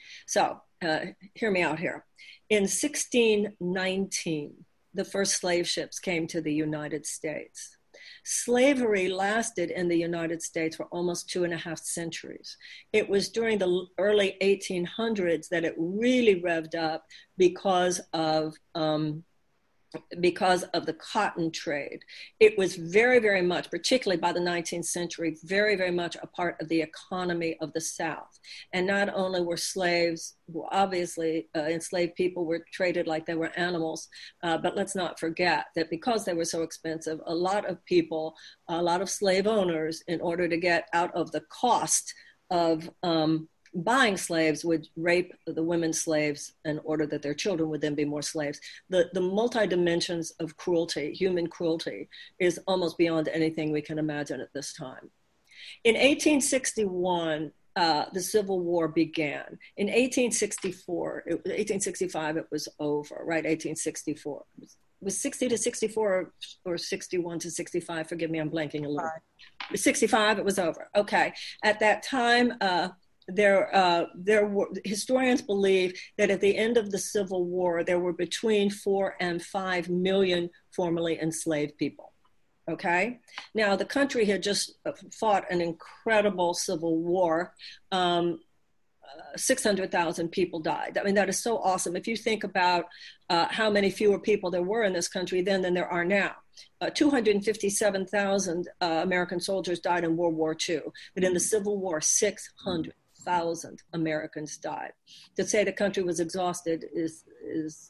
So uh, hear me out here. In sixteen nineteen, the first slave ships came to the United States. Slavery lasted in the United States for almost two and a half centuries. It was during the early eighteen hundreds that it really revved up because of um, because of the cotton trade. It was very, very much, particularly by the nineteenth century, very, very much a part of the economy of the South. And not only were slaves, well, obviously uh, enslaved people were traded like they were animals, uh, but let's not forget that because they were so expensive, a lot of people, a lot of slave owners, in order to get out of the cost of um, buying slaves, would rape the women slaves in order that their children would then be more slaves. The, the multi-dimensions of cruelty, human cruelty, is almost beyond anything we can imagine at this time. In eighteen sixty-one, uh, the Civil War began. In eighteen sixty-four, it, eighteen sixty-five, it was over, right? eighteen sixty-four. It was, it was sixty to sixty-four or, or sixty-one to sixty-five. Forgive me, I'm blanking a little. Right. sixty-five, it was over. Okay. At that time, uh, There, uh, there were historians believe that at the end of the Civil War, there were between four and five million formerly enslaved people. Okay. Now the country had just fought an incredible civil war. Um, uh, six hundred thousand people died. I mean, that is so awesome. If you think about uh, how many fewer people there were in this country then than there are now. Uh, two hundred fifty-seven thousand uh, American soldiers died in World War Two, but in the Civil War, six hundred thousand Americans died. To say the country was exhausted is, is,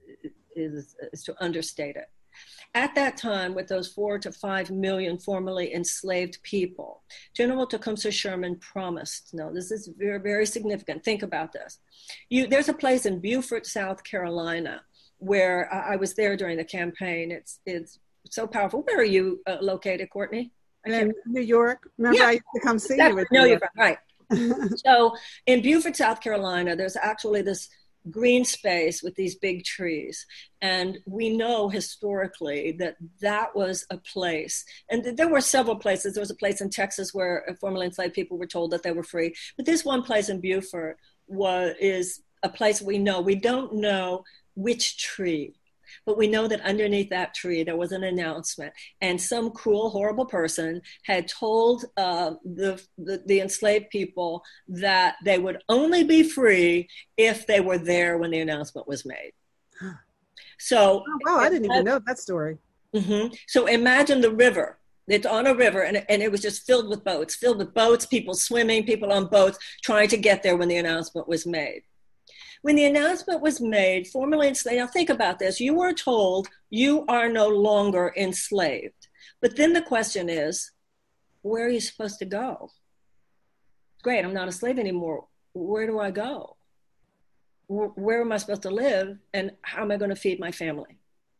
is, is to understate it. At that time, with those four to five million formerly enslaved people, General Tecumseh Sherman promised, no, this is very, very significant. Think about this. You, there's a place in Beaufort, South Carolina, where I, I was there during the campaign. It's, it's so powerful. Where are you uh, located, Courtney? In New York. Remember, yeah. I used to come see That's, you. With no, you. you're right. So in Beaufort, South Carolina, there's actually this green space with these big trees. And we know historically that that was a place. And th- there were several places. There was a place in Texas where formerly enslaved people were told that they were free. But this one place in Beaufort was, is a place we know. We don't know which tree, but we know that underneath that tree, there was an announcement, and some cruel, horrible person had told uh, the, the, the enslaved people that they would only be free if they were there when the announcement was made. So, oh, wow, I didn't even know that story. Mm-hmm. So imagine the river. It's on a river, and, and it was just filled with boats, filled with boats, people swimming, people on boats, trying to get there when the announcement was made. When the announcement was made, formerly enslaved, now think about this, you were told you are no longer enslaved. But then the question is, where are you supposed to go? Great, I'm not a slave anymore. Where do I go? Where am I supposed to live? And how am I going to feed my family?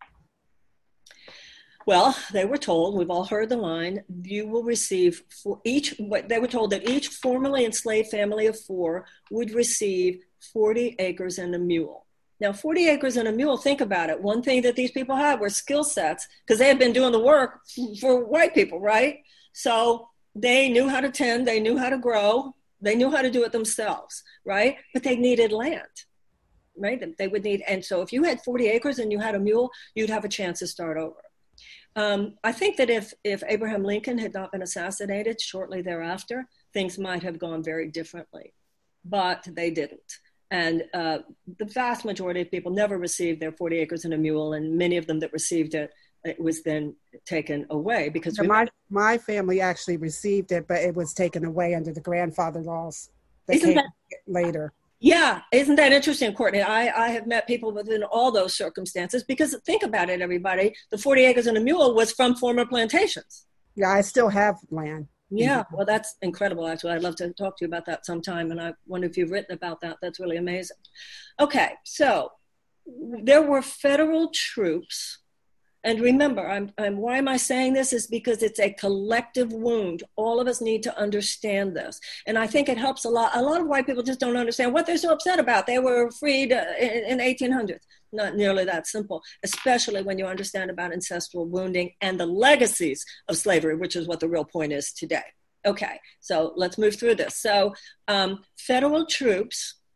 Well, they were told, we've all heard the line, you will receive for each, they were told that each formerly enslaved family of four would receive forty acres and a mule. Now, forty acres and a mule, think about it. One thing that these people had were skill sets because they had been doing the work for white people, right? So they knew how to tend, they knew how to grow, they knew how to do it themselves, right? But they needed land, right? They would need, and so if you had forty acres and you had a mule, you'd have a chance to start over. Um, I think that if, if Abraham Lincoln had not been assassinated shortly thereafter, things might have gone very differently, but they didn't. And uh, the vast majority of people never received their forty acres and a mule, and many of them that received it, it was then taken away because yeah, my my family actually received it, but it was taken away under the grandfather laws that isn't came that, later. Yeah, isn't that interesting, Courtney? I, I have met people within all those circumstances because think about it, everybody. The forty acres and a mule was from former plantations. Yeah, I still have land. Yeah, well, that's incredible, actually. I'd love to talk to you about that sometime, and I wonder if you've written about that. That's really amazing. Okay, so there were federal troops, and remember, I'm, I'm, why am I saying this is because it's a collective wound. All of us need to understand this, and I think it helps a lot. A lot of white people just don't understand what they're so upset about. They were freed uh, in, in eighteen hundreds. Not nearly that simple, especially when you understand about ancestral wounding and the legacies of slavery, which is what the real point is today. Okay, so let's move through this. So um, federal troops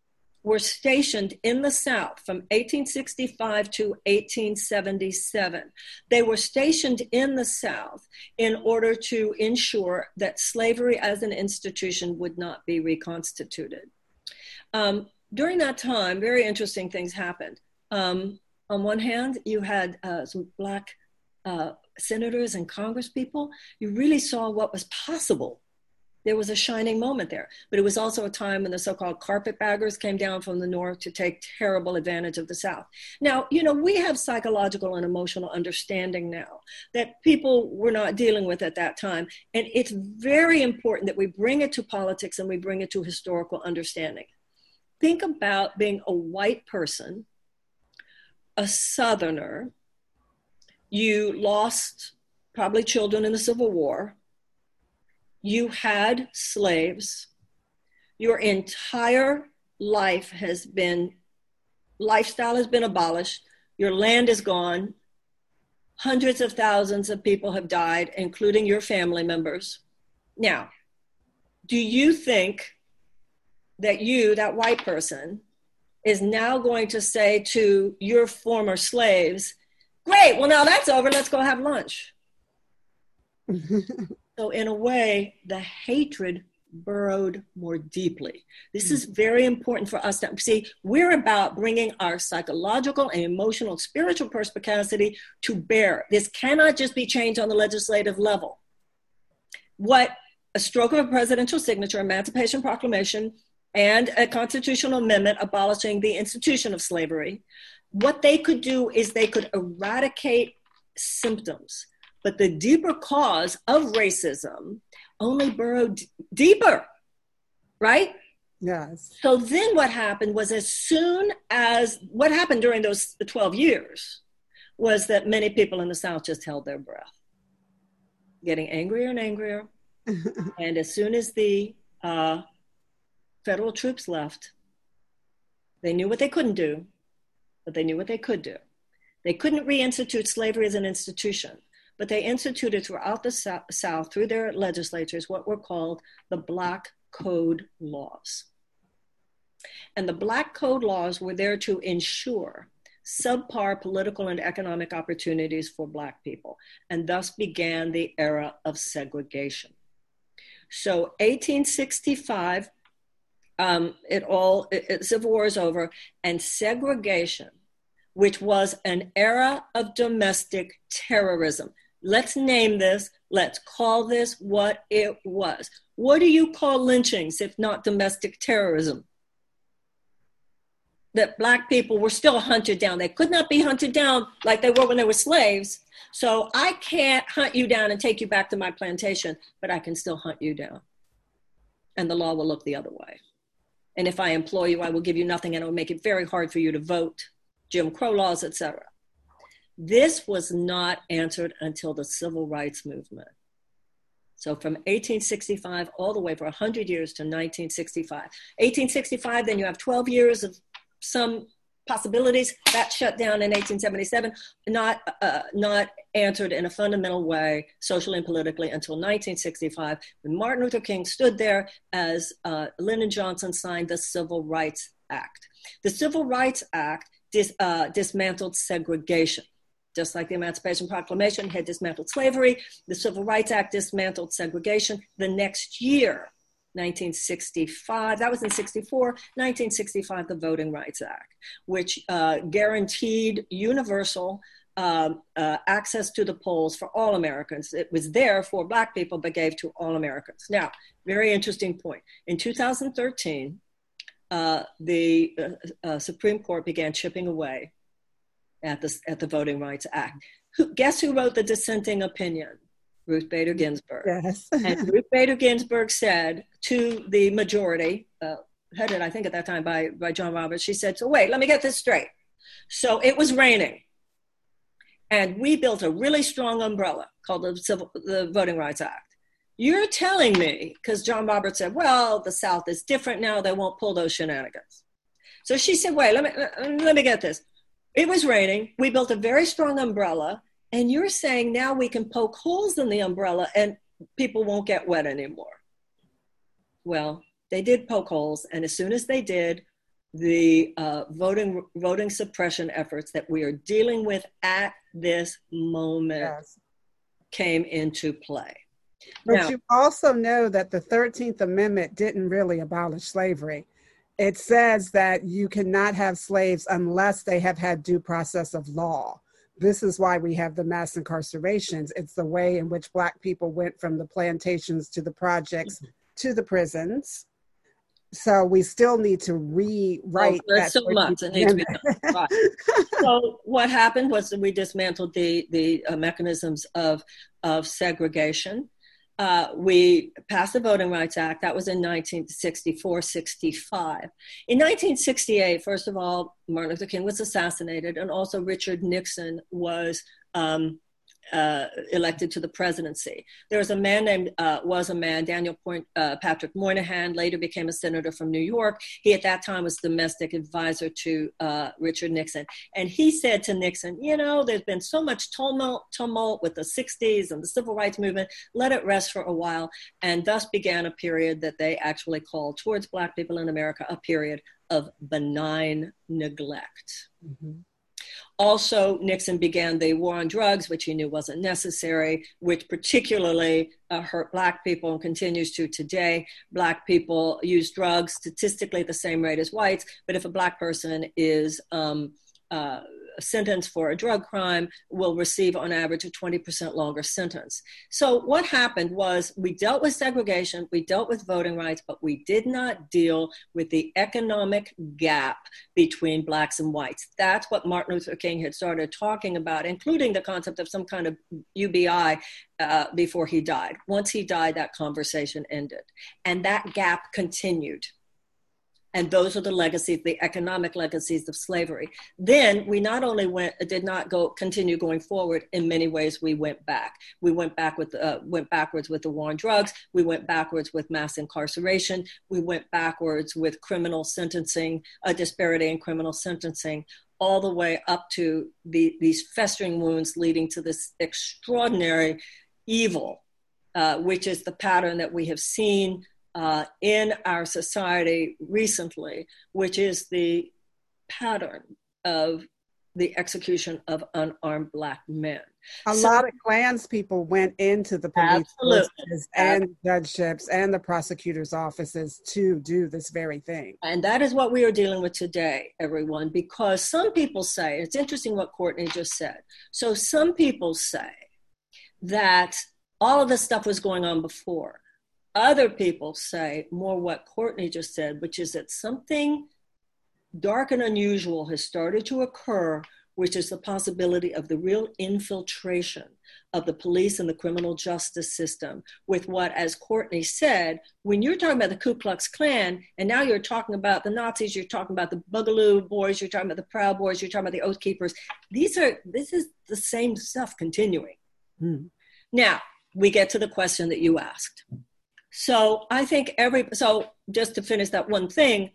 were stationed in the South from eighteen sixty-five to eighteen seventy-seven. They were stationed in the South in order to ensure that slavery as an institution would not be reconstituted. Um, during that time, very interesting things happened. Um, on one hand, you had uh, some Black uh, senators and Congress people. You really saw what was possible. There was a shining moment there, but it was also a time when the so-called carpetbaggers came down from the North to take terrible advantage of the South. Now, you know, we have psychological and emotional understanding now that people were not dealing with at that time. And it's very important that we bring it to politics and we bring it to historical understanding. Think about being a white person, a Southerner. You lost probably children in the Civil War. You had slaves. Your entire life has been, lifestyle has been abolished. Your land is gone. Hundreds of thousands of people have died, including your family members. Now, do you think that you, that white person, is now going to say to your former slaves, great, well, now that's over, let's go have lunch? So in a way, the hatred burrowed more deeply. This is very important for us to see. We're about bringing our psychological and emotional, spiritual perspicacity to bear. This cannot just be changed on the legislative level. What a stroke of a presidential signature, Emancipation Proclamation, and a constitutional amendment abolishing the institution of slavery, what they could do is they could eradicate symptoms. But the deeper cause of racism only burrowed d- deeper, right? Yes. So then what happened was, as soon as, what happened during those twelve years was that many people in the South just held their breath, getting angrier and angrier. And as soon as the uh, federal troops left, they knew what they couldn't do, but they knew what they could do. They couldn't reinstitute slavery as an institution, but they instituted throughout the South, through their legislatures, what were called the Black Code Laws. And the Black Code Laws were there to ensure subpar political and economic opportunities for Black people, and thus began the era of segregation. So eighteen sixty-five, um, it all, it, it, Civil War is over, and segregation, which was an era of domestic terrorism. Let's name this, let's call this what it was. What do you call lynchings if not domestic terrorism? That Black people were still hunted down. They could not be hunted down like they were when they were slaves. So I can't hunt you down and take you back to my plantation, but I can still hunt you down. And the law will look the other way. And if I employ you, I will give you nothing, and it will make it very hard for you to vote, Jim Crow laws, et cetera. This was not answered until the Civil Rights Movement. So from eighteen sixty-five all the way for one hundred years to nineteen sixty-five. eighteen sixty-five, then you have twelve years of some possibilities. That shut down in eighteen seventy-seven, not, uh, not answered in a fundamental way, socially and politically, until nineteen sixty-five, when Martin Luther King stood there as uh, Lyndon Johnson signed the Civil Rights Act. The Civil Rights Act dis, uh, dismantled segregation. Just like the Emancipation Proclamation had dismantled slavery, the Civil Rights Act dismantled segregation. The next year, nineteen sixty-five, that was in sixty-four, nineteen sixty-five, the Voting Rights Act, which uh, guaranteed universal uh, uh, access to the polls for all Americans. It was there for Black people, but gave to all Americans. Now, very interesting point. In two thousand thirteen, uh, the uh, uh, Supreme Court began chipping away at the, at the Voting Rights Act. Who, guess who wrote the dissenting opinion? Ruth Bader Ginsburg. Yes. And Ruth Bader Ginsburg said to the majority, uh, headed, I think at that time by, by John Roberts, she said, so wait, let me get this straight. So it was raining, and we built a really strong umbrella called the, Civil, the Voting Rights Act. You're telling me, because John Roberts said, well, the South is different now, they won't pull those shenanigans. So she said, wait, let me, let me get this. It was raining, we built a very strong umbrella, and you're saying now we can poke holes in the umbrella and people won't get wet anymore. Well, they did poke holes, and as soon as they did, the uh, voting voting suppression efforts that we are dealing with at this moment yes. came into play. But now, you also know that the thirteenth Amendment didn't really abolish slavery. It says that you cannot have slaves unless they have had due process of law. This is why we have the mass incarcerations. It's the way in which Black people went from the plantations to the projects to the prisons. So we still need to rewrite oh, there's that. so much that needs to be done. Right. So what happened was that we dismantled the, the uh, mechanisms of, of segregation. Uh, we passed the Voting Rights Act. That was in nineteen sixty-four sixty-five. In nineteen sixty-eight, first of all, Martin Luther King was assassinated, and also Richard Nixon was um, uh, elected to the presidency. There was a man named, uh, was a man, Daniel Point, uh, Patrick Moynihan, later became a senator from New York. He at that time was domestic advisor to uh, Richard Nixon. And he said to Nixon, you know, there's been so much tumult, tumult with the sixties and the civil rights movement, let it rest for a while. And thus began a period that they actually called towards Black people in America, a period of benign neglect. Mm-hmm. Also, Nixon began the war on drugs, which he knew wasn't necessary, which particularly uh, hurt Black people and continues to today. Black people use drugs statistically at the same rate as whites, but if a Black person is um, uh, sentenced for a drug crime, will receive on average a twenty percent longer sentence. So what happened was we dealt with segregation, we dealt with voting rights, but we did not deal with the economic gap between Blacks and whites. That's what Martin Luther King had started talking about, including the concept of some kind of U B I uh, before he died. Once he died, that conversation ended. And that gap continued. And those are the legacies, the economic legacies of slavery. Then we not only went, did not go continue going forward. In many ways, we went back. We went back with, uh, went backwards with the war on drugs. We went backwards with mass incarceration. We went backwards with criminal sentencing, a disparity in criminal sentencing, all the way up to the, these festering wounds leading to this extraordinary evil, uh, which is the pattern that we have seen Uh, in our society recently, which is the pattern of the execution of unarmed Black men. A so, lot of Klans people went into the police forces and judgeships and the prosecutor's offices to do this very thing. And that is what we are dealing with today, everyone, because some people say, it's interesting what Courtney just said. So some people say that all of this stuff was going on before. Other people say more what Courtney just said, which is that something dark and unusual has started to occur, which is the possibility of the real infiltration of the police and the criminal justice system with what, as Courtney said, when you're talking about the Ku Klux Klan, and now you're talking about the Nazis, you're talking about the Boogaloo Boys, you're talking about the Proud Boys, you're talking about the Oath Keepers. These are, this is the same stuff continuing. Hmm. Now, we get to the question that you asked. So I think every, so just to finish that one thing,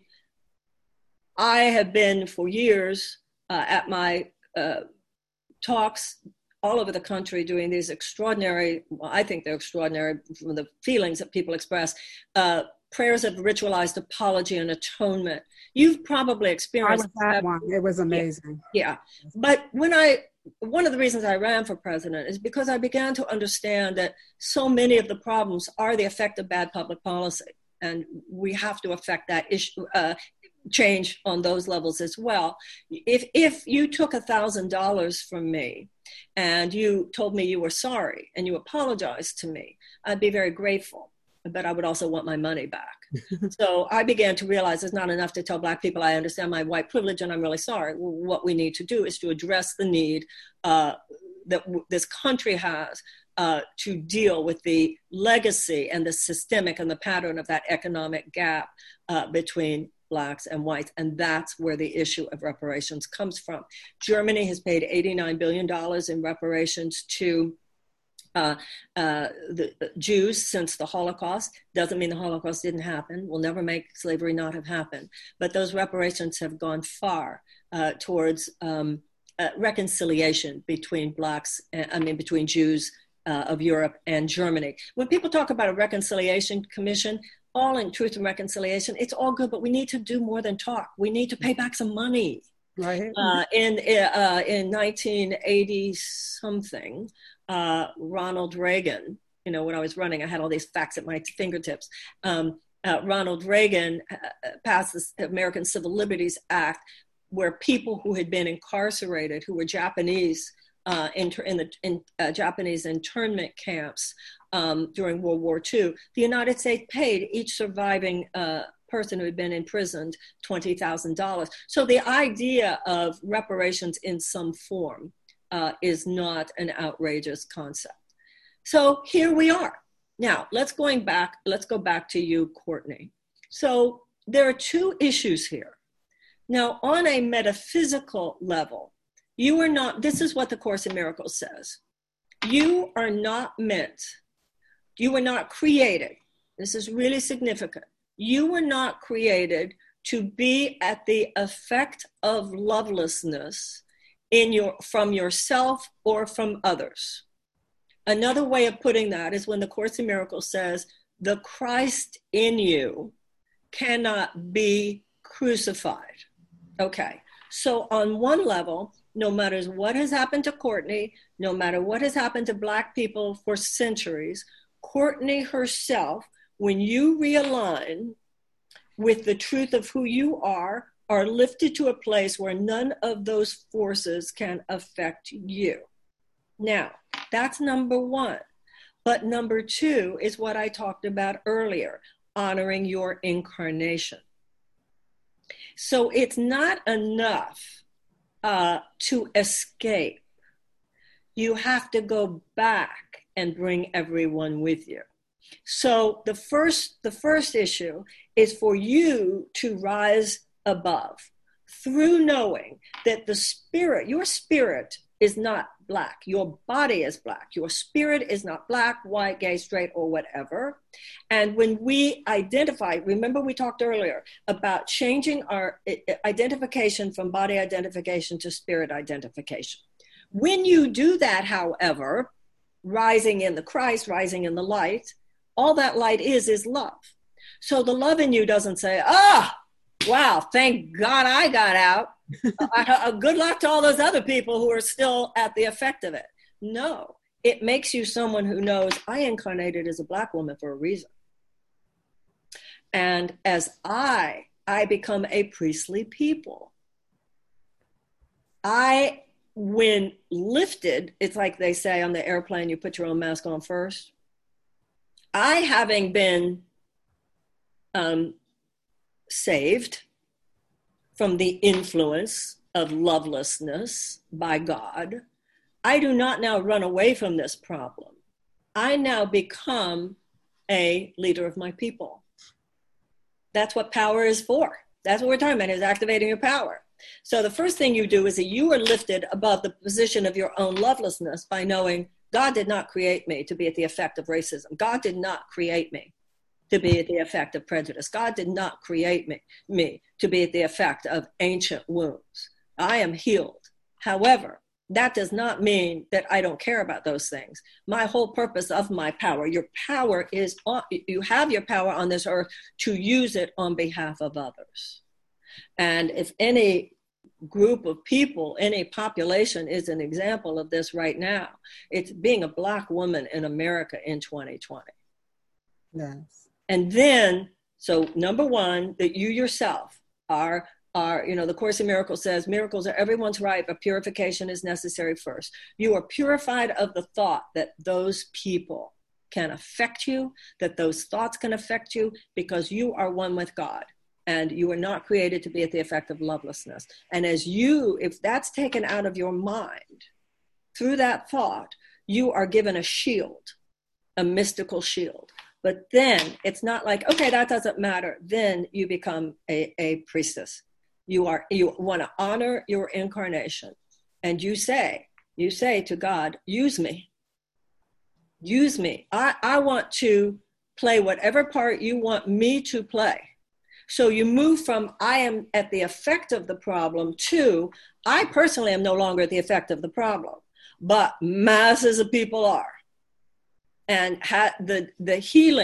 I have been for years uh, at my uh, talks all over the country doing these extraordinary, well, I think they're extraordinary from the feelings that people express, uh, prayers of ritualized apology and atonement. You've probably experienced I was that one. It was amazing. Yeah. yeah. But when I, one of the reasons I ran for president is because I began to understand that so many of the problems are the effect of bad public policy. And we have to affect that issue, uh, change on those levels as well. If, if you took a thousand dollars from me and you told me you were sorry and you apologized to me, I'd be very grateful, but I would also want my money back. So I began to realize it's not enough to tell Black people, I understand my white privilege and I'm really sorry. Well, what we need to do is to address the need uh, that w- this country has uh, to deal with the legacy and the systemic and the pattern of that economic gap uh, between Blacks and whites. And that's where the issue of reparations comes from. Germany has paid eighty-nine billion dollars in reparations to Uh, uh, the uh, Jews since the Holocaust. Doesn't mean the Holocaust didn't happen. We'll never make slavery not have happened. But those reparations have gone far uh, towards um, uh, reconciliation between Blacks, uh, I mean, between Jews uh, of Europe and Germany. When people talk about a reconciliation commission, all in truth and reconciliation. It's all good, but we need to do more than talk. We need to pay back some money. Right. Uh, in uh, in nineteen eighty something, uh, Ronald Reagan, you know, when I was running, I had all these facts at my fingertips. Um, uh, Ronald Reagan uh, passed the American Civil Liberties Act, where people who had been incarcerated, who were Japanese, uh, in, in the in, uh, Japanese internment camps um, during World War Two, the United States paid each surviving uh, person who had been imprisoned twenty thousand dollars. So the idea of reparations in some form uh, is not an outrageous concept. So here we are. Now, let's going back, let's go back to you, Courtney. So there are two issues here. Now, on a metaphysical level, you are not, this is what the Course in Miracles says. You are not meant, you were not created. This is really significant. You were not created to be at the effect of lovelessness in your, from yourself or from others. Another way of putting that is when the Course in Miracles says, the Christ in you cannot be crucified. Okay, so on one level, no matter what has happened to Courtney, no matter what has happened to Black people for centuries, Courtney herself, when you realign with the truth of who you are, are lifted to a place where none of those forces can affect you. Now, that's number one. But number two is what I talked about earlier, honoring your incarnation. So it's not enough uh, to escape. You have to go back and bring everyone with you. So the first, the first issue is for you to rise above through knowing that the spirit, your spirit is not Black. Your body is Black. Your spirit is not Black, white, gay, straight, or whatever. And when we identify, remember we talked earlier about changing our identification from body identification to spirit identification. When you do that, however, rising in the Christ, rising in the light, all that light is, is love. So the love in you doesn't say, ah, oh, wow, thank God I got out. uh, good luck to all those other people who are still at the effect of it. No, it makes you someone who knows I incarnated as a Black woman for a reason. And as I, I become a priestly people. I, when lifted, it's like they say on the airplane, you put your own mask on first. I, having been um, saved from the influence of lovelessness by God, I do not now run away from this problem. I now become a leader of my people. That's what power is for. That's what we're talking about, is activating your power. So the first thing you do is that you are lifted above the position of your own lovelessness by knowing God did not create me to be at the effect of racism. God did not create me to be at the effect of prejudice. God did not create me, me to be at the effect of ancient wounds. I am healed. However, that does not mean that I don't care about those things. My whole purpose of my power, your power is, on, you have your power on this earth to use it on behalf of others. And if any group of people, any population is an example of this right now, it's being a Black woman in America in twenty twenty. Yes. And then, so number one, that you yourself are, are, you know, the Course in Miracles says, miracles are everyone's right, but purification is necessary first. You are purified of the thought that those people can affect you, that those thoughts can affect you, because you are one with God. And you are not created to be at the effect of lovelessness. And as you, if that's taken out of your mind, through that thought, you are given a shield, a mystical shield. But then it's not like, okay, that doesn't matter. Then you become a, a priestess. You are, you want to honor your incarnation. And you say, you say to God, use me. Use me. I, I want to play whatever part you want me to play. So you move from I am at the effect of the problem to I personally am no longer at the effect of the problem, but masses of people are. And ha- the, the healing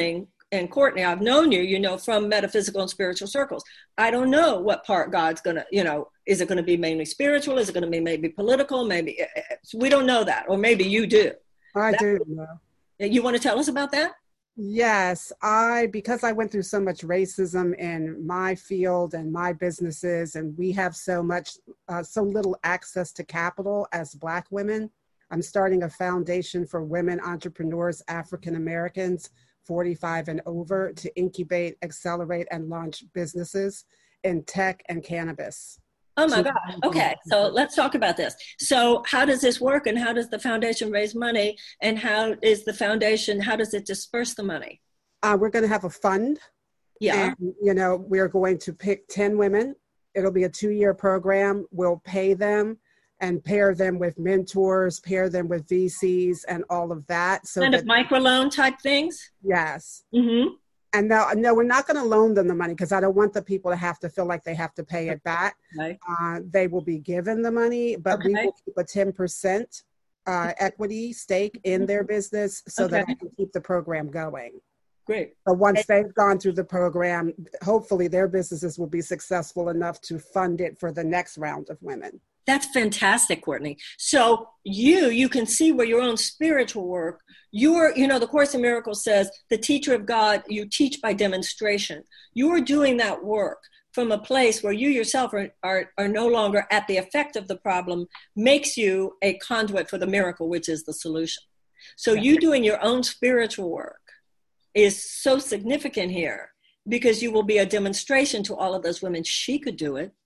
and Courtney, I've known you, you know, from metaphysical and spiritual circles. I don't know what part God's going to, you know, is it going to be mainly spiritual? Is it going to be maybe political? Maybe we don't know that. Or maybe you do. I That, do know. You want to tell us about that? Yes, I, because I went through so much racism in my field and my businesses, and we have so much, uh, so little access to capital as Black women. I'm starting a foundation for women entrepreneurs, African Americans, forty-five and over, to incubate, accelerate, and launch businesses in tech and cannabis. Oh my God. Okay. So let's talk about this. So how does this work, and how does the foundation raise money, and how is the foundation, how does it disperse the money? Uh, we're going to have a fund. Yeah. And, you know, we're going to pick ten women. It'll be a two-year program. We'll pay them and pair them with mentors, pair them with V Cs and all of that. So kind that, of microloan type things? Yes. Mm-hmm. And no, no, we're not going to loan them the money, because I don't want the people to have to feel like they have to pay it back. Okay. Uh, they will be given the money, but Okay. we will keep a ten percent uh, equity stake in their business so Okay. that I can keep the program going. Great. But once they've gone through the program, hopefully their businesses will be successful enough to fund it for the next round of women. That's fantastic, Courtney. So you, you can see where your own spiritual work, you're, you know, the Course in Miracles says, the teacher of God, you teach by demonstration. You're doing that work from a place where you yourself are, are, are no longer at the effect of the problem, makes you a conduit for the miracle, which is the solution. So you doing your own spiritual work is so significant here, because you will be a demonstration to all of those women. She could do it.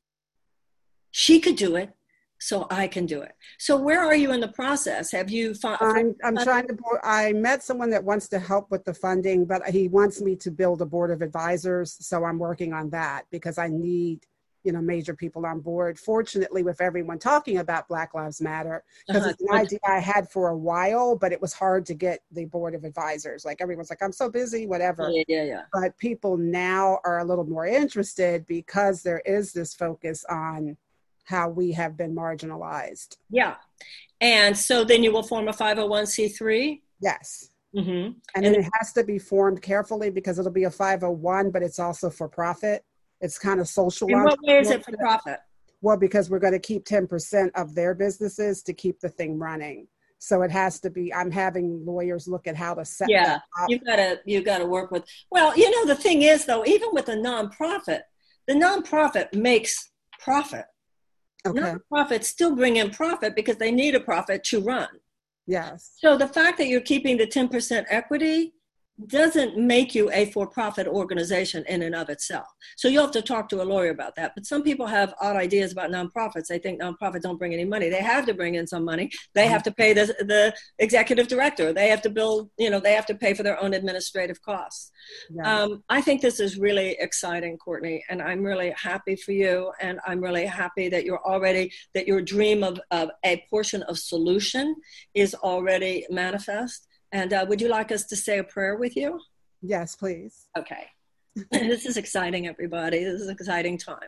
She could do it. So I can do it. So where are you in the process? Have you found? I'm, I'm trying to, I met someone that wants to help with the funding, but he wants me to build a board of advisors. So I'm working on that, because I need, you know, major people on board. Fortunately, with everyone talking about Black Lives Matter, because Uh-huh. it's an idea I had for a while, but it was hard to get the board of advisors. Like everyone's like, I'm so busy, whatever. Yeah, yeah, yeah. But people now are a little more interested, because there is this focus on how we have been marginalized. Yeah. And so then you will form a five oh one c three? Yes. Mm-hmm. And, And then it has to be formed carefully, because it'll be a five oh one, but it's also for profit. It's kind of social. in what way is it for profit? Well, because we're going to keep ten percent of their businesses to keep the thing running. So it has to be, I'm having lawyers look at how to set Yeah, that up. you gotta, you gotta work with, well, you know, the thing is though, even with a nonprofit, the nonprofit makes profit. Okay. Nonprofits still bring in profit because they need a profit to run. Yes. So the fact that you're keeping the ten percent equity doesn't make you a for-profit organization in and of itself. So you'll have to talk to a lawyer about that. But some people have odd ideas about nonprofits. They think nonprofits don't bring any money. They have to bring in some money. They have to pay the, the executive director. They have to build, you know, they have to pay for their own administrative costs. Yes. Um, I think this is really exciting, Courtney, and I'm really happy for you. And I'm really happy that you're already, that your dream of, of a portion of solution is already manifest. And uh, would you like us to say a prayer with you? Yes, please. Okay. This is exciting, everybody. This is an exciting time.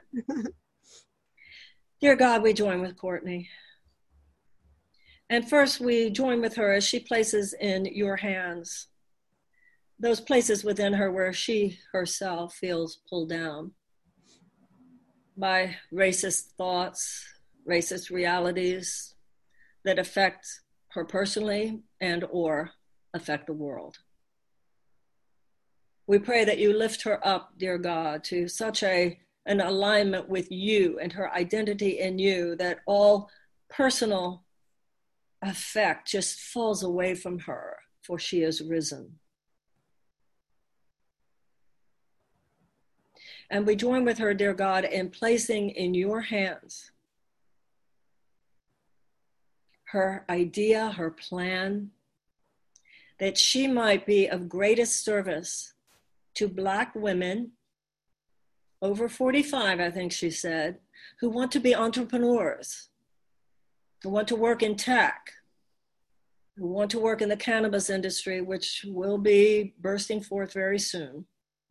Dear God, we join with Courtney. And first, we join with her as she places in your hands those places within her where she herself feels pulled down by racist thoughts, racist realities that affect her personally and or affect the world. We pray that you lift her up, dear God, to such a an alignment with you and her identity in you that all personal effect just falls away from her, for she is risen. And we join with her, dear God, in placing in your hands her idea, her plan, that she might be of greatest service to Black women over forty-five, I think she said, who want to be entrepreneurs, who want to work in tech, who want to work in the cannabis industry, which will be bursting forth very soon.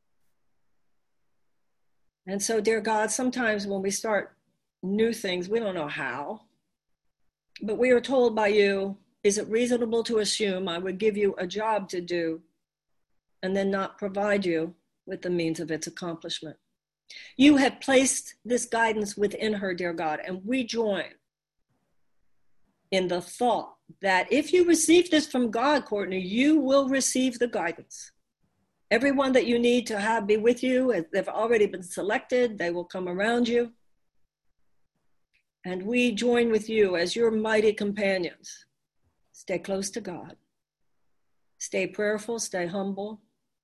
And so, dear God, sometimes when we start new things, we don't know how, but we are told by you, is it reasonable to assume I would give you a job to do and then not provide you with the means of its accomplishment. You have placed this guidance within her, dear God, and we join in the thought that if you receive this from God, Courtney, you will receive the guidance. Everyone that you need to have be with you, they've already been selected, they will come around you. And we join with you as your mighty companions. Stay close to God. Stay prayerful, stay humble.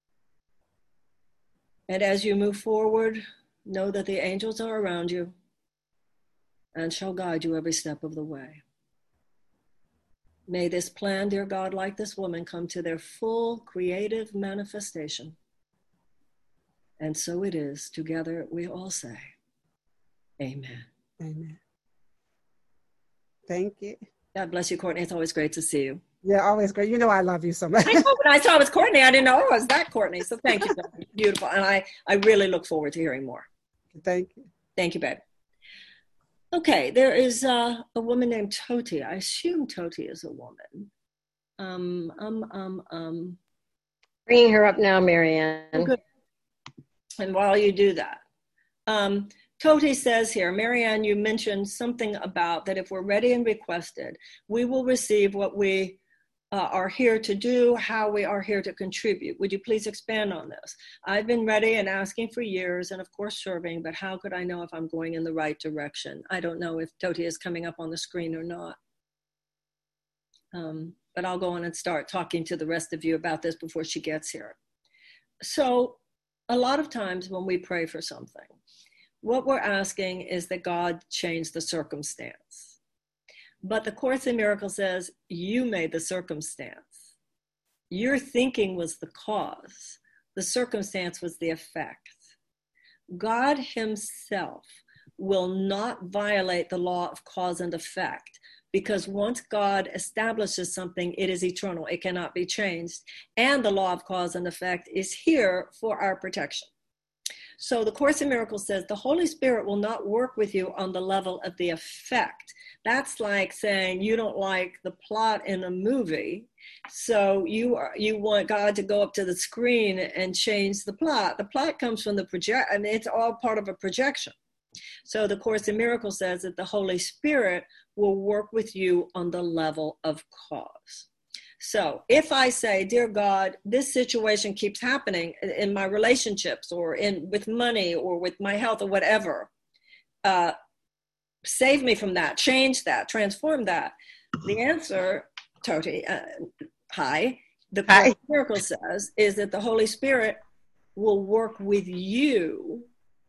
And as you move forward, know that the angels are around you and shall guide you every step of the way. May this plan, dear God, like this woman, come to their full creative manifestation. And so it is. Together we all say, amen. Amen. Thank you. God bless you, Courtney. It's always great to see you. Yeah, always great. You know I love you so much. I know, when I saw it was Courtney, I didn't know, oh, it was that Courtney. So thank you. Beautiful. And I, I really look forward to hearing more. Thank you. Thank you, babe. Okay, there is uh, a woman named Toti. I assume Toti is a woman. Um, um, um, um. Bringing her up now, Marianne. Oh, good. And while you do that, um, Toti says here, Marianne, you mentioned something about that if we're ready and requested, we will receive what we uh, are here to do, how we are here to contribute. Would you please expand on this? I've been ready and asking for years and of course serving, but how could I know if I'm going in the right direction? I don't know if Toti is coming up on the screen or not. Um, but I'll go on and start talking to the rest of you about this before she gets here. So a lot of times when we pray for something, what we're asking is that God change the circumstance. But the Course in Miracles says, you made the circumstance. Your thinking was the cause. The circumstance was the effect. God himself will not violate the law of cause and effect, because once God establishes something, it is eternal. It cannot be changed. And the law of cause and effect is here for our protection. So the Course in Miracles says the Holy Spirit will not work with you on the level of the effect. That's like saying you don't like the plot in a movie, so you are, you want God to go up to the screen and change the plot. The plot comes from the project, and it's all part of a projection. So the Course in Miracles says that the Holy Spirit will work with you on the level of cause. So if I say, dear God, this situation keeps happening in my relationships or in with money or with my health or whatever, uh, save me from that, change that, transform that. The answer, Toti, uh, hi, the Course in Miracles says is that the Holy Spirit will work with you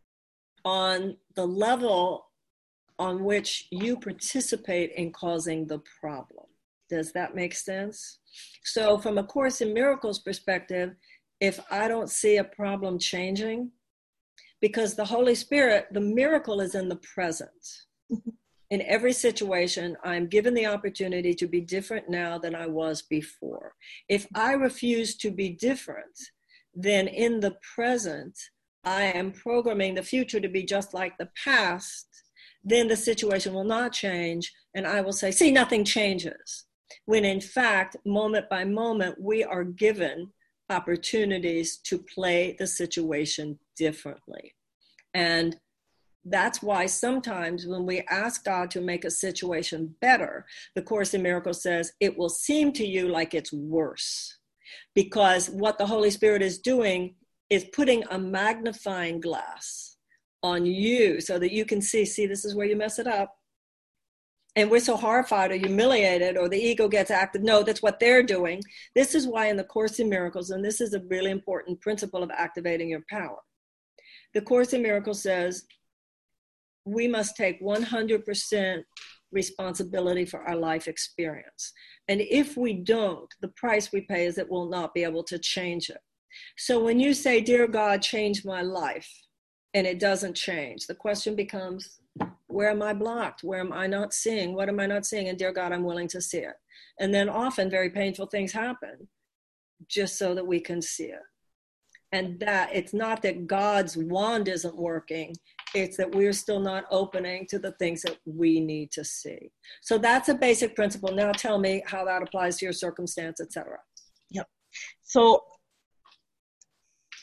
on the level on which you participate in causing the problem. Does that make sense? So from a Course in Miracles perspective, if I don't see a problem changing, because the Holy Spirit, the miracle is in the present. In every situation, I'm given the opportunity to be different now than I was before. If I refuse to be different, then in the present, I am programming the future to be just like the past. Then the situation will not change, and I will say, see, nothing changes. When in fact, moment by moment, we are given opportunities to play the situation differently. And that's why sometimes when we ask God to make a situation better, the Course in Miracles says it will seem to you like it's worse. Because what the Holy Spirit is doing is putting a magnifying glass on you so that you can see, see, this is where you mess it up. And we're so horrified or humiliated or the ego gets active. No, that's what they're doing. This is why in the Course in Miracles, and this is a really important principle of activating your power. The Course in Miracles says we must take one hundred percent responsibility for our life experience. And if we don't, the price we pay is that we'll not be able to change it. So when you say, dear God, change my life, and it doesn't change, the question becomes, where am I blocked? Where am I not seeing? What am I not seeing? And dear God, I'm willing to see it. And then often very painful things happen just so that we can see it. And that it's not that God's wand isn't working, it's that we're still not opening to the things that we need to see. So that's a basic principle. Now tell me how that applies to your circumstance, et cetera. Yep. So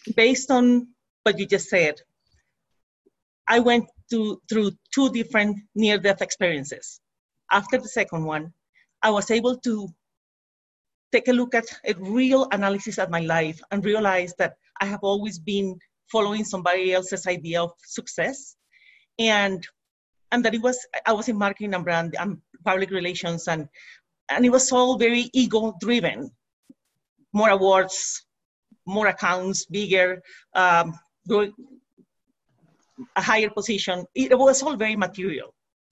based on what you just said, I went to, through two different near-death experiences. After the second one, I was able to take a look at a real analysis of my life and realize that I have always been following somebody else's idea of success. And, and that it was, I was in marketing and brand and public relations, and, and it was all very ego-driven. More awards, more accounts, bigger, um, a higher position. It was all very material.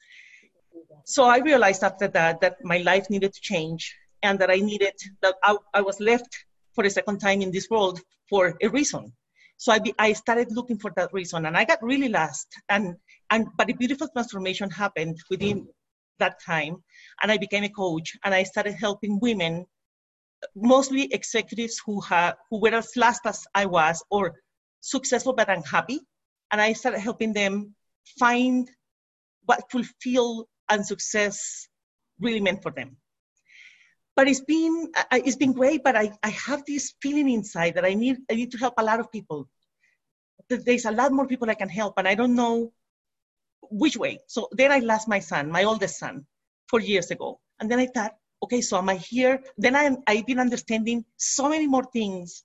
So I realized after that that my life needed to change, and that I needed, that I, I was left for a second time in this world for a reason. So I, be, I started looking for that reason, and I got really lost. And, and but a beautiful transformation happened within that time, and I became a coach, and I started helping women, mostly executives who, have, who were as lost as I was, or successful but unhappy. And I started helping them find what fulfill and success really meant for them. But it's been it's been great. But I, I have this feeling inside that I need I need to help a lot of people. There's a lot more people I can help, and I don't know which way. So then I lost my son, my oldest son, four years ago, and then I thought, okay, so am I here? Then I I've been understanding so many more things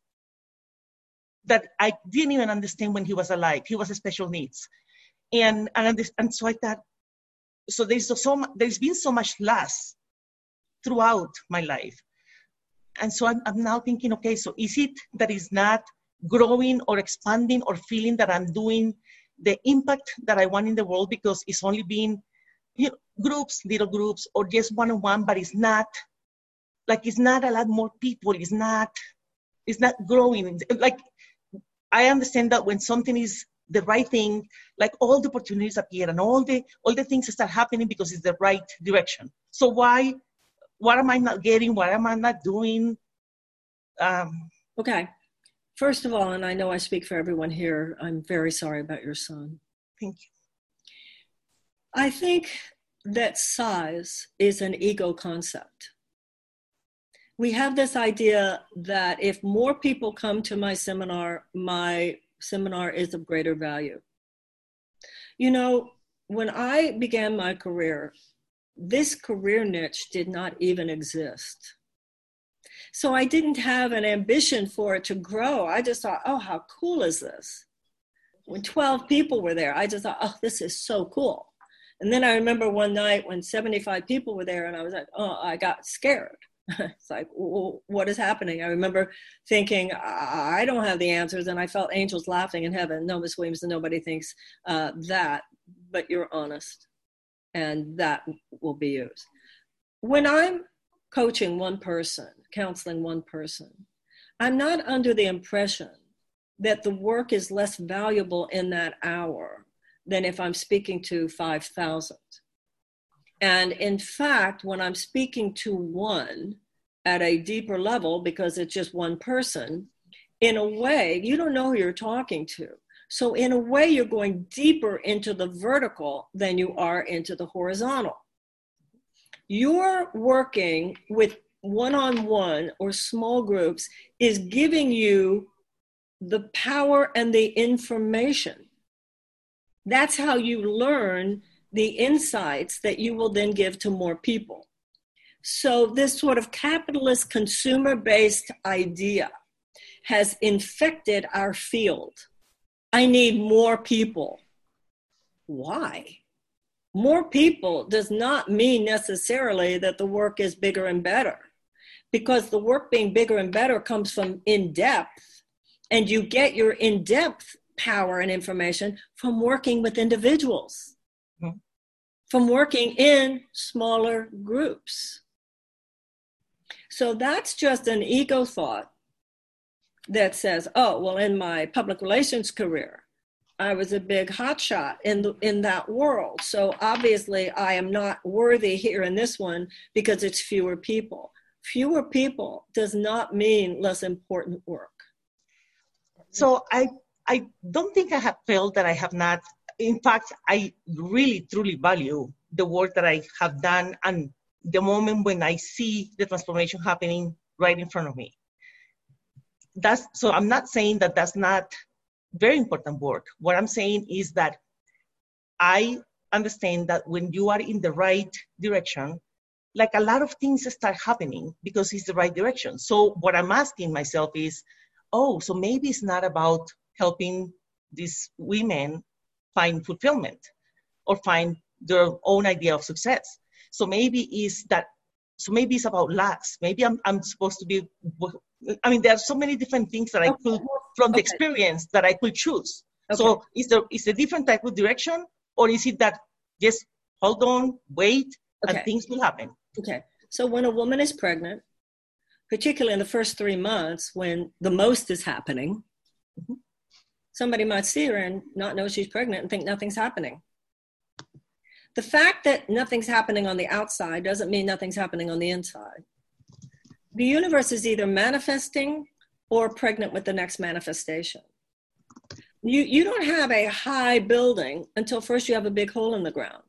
that I didn't even understand when he was alive. He was special needs, and and and so I thought, so there's so, so there's been so much loss throughout my life, and so I'm, I'm now thinking, okay, so is it that is not growing or expanding or feeling that I'm doing the impact that I want in the world because it's only been, you know, groups, little groups, or just one-on-one, but it's not like it's not a lot more people. It's not it's not growing. Like I understand that when something is the right thing, like all the opportunities appear and all the all the things start happening because it's the right direction. So why, what am I not getting? What am I not doing? Um, okay. First of all, and I know I speak for everyone here, I'm very sorry about your son. Thank you. I think that size is an ego concept. We have this idea that if more people come to my seminar, my seminar is of greater value. You know, when I began my career, this career niche did not even exist. So I didn't have an ambition for it to grow. I just thought, oh, how cool is this? When twelve people were there, I just thought, oh, this is so cool. And then I remember one night when seventy-five people were there and I was like, oh, I got scared. It's like, well, what is happening? I remember thinking, I don't have the answers. And I felt angels laughing in heaven. No, Miz Williamson, nobody thinks uh, that, but you're honest. And that will be used. When I'm coaching one person, counseling one person, I'm not under the impression that the work is less valuable in that hour than if I'm speaking to five thousand. And in fact, when I'm speaking to one at a deeper level, because it's just one person, in a way, you don't know who you're talking to. So in a way, you're going deeper into the vertical than you are into the horizontal. You're working with one-on-one or small groups is giving you the power and the information. That's how you learn the insights that you will then give to more people. So this sort of capitalist consumer-based idea has infected our field. I need more people. Why? More people does not mean necessarily that the work is bigger and better, because the work being bigger and better comes from in-depth, and you get your in-depth power and information from working with individuals. From working in smaller groups. So that's just an ego thought that says, oh, well, in my public relations career, I was a big hotshot in, the, in that world. So obviously I am not worthy here in this one because it's fewer people. Fewer people does not mean less important work. So I, I don't think I have felt that I have not. In fact, I really, truly value the work that I have done and the moment when I see the transformation happening right in front of me. that's, so I'm not saying that that's not very important work. What I'm saying is that I understand that when you are in the right direction, like a lot of things start happening because it's the right direction. So what I'm asking myself is, oh, so maybe it's not about helping these women find fulfillment or find their own idea of success. So maybe it's that, so maybe it's about lust. Maybe I'm, I'm supposed to be, I mean, there are so many different things that I Okay. could, from the Okay. experience that I could choose. Okay. So is there, is a different type of direction, or is it that just hold on, wait, Okay. and things will happen? Okay. So when a woman is pregnant, particularly in the first three months when the most is happening, mm-hmm. somebody might see her and not know she's pregnant and think nothing's happening. The fact that nothing's happening on the outside doesn't mean nothing's happening on the inside. The universe is either manifesting or pregnant with the next manifestation. You, you don't have a high building until first you have a big hole in the ground.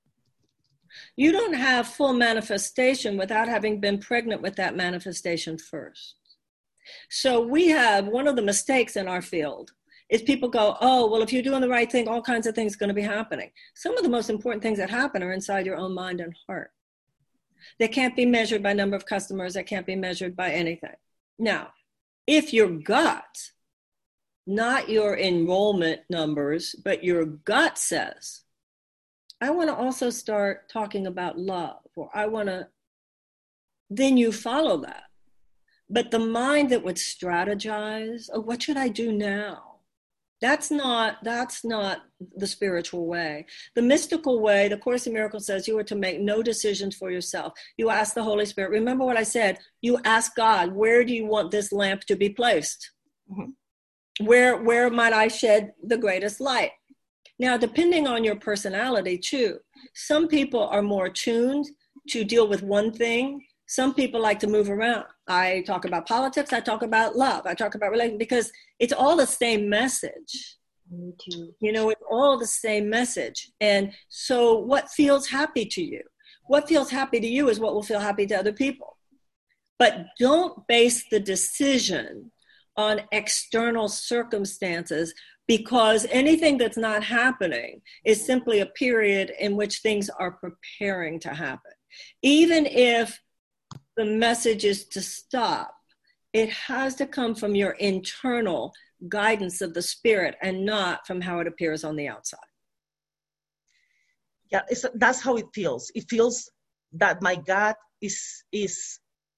You don't have full manifestation without having been pregnant with that manifestation first. So we have, one of the mistakes in our field is people go, oh, well, if you're doing the right thing, all kinds of things are going to be happening. Some of the most important things that happen are inside your own mind and heart. They can't be measured by number of customers. They can't be measured by anything. Now, if your gut, not your enrollment numbers, but your gut says, I want to also start talking about love, or I want to, then you follow that. But the mind that would strategize, oh, what should I do now? That's not, that's not the spiritual way. The mystical way, the Course in Miracles says you are to make no decisions for yourself. You ask the Holy Spirit. Remember what I said, you ask God, where do you want this lamp to be placed? Mm-hmm. Where, where might I shed the greatest light? Now, depending on your personality too, some people are more attuned to deal with one thing. Some people like to move around. I talk about politics. I talk about love. I talk about religion because it's all the same message. Me too. You know, it's all the same message. And so what feels happy to you? What feels happy to you is what will feel happy to other people. But don't base the decision on external circumstances, because anything that's not happening is simply a period in which things are preparing to happen. Even if the message is to stop, it has to come from your internal guidance of the spirit and not from how it appears on the outside. Yeah, it's, that's how it feels. It feels that my gut is, is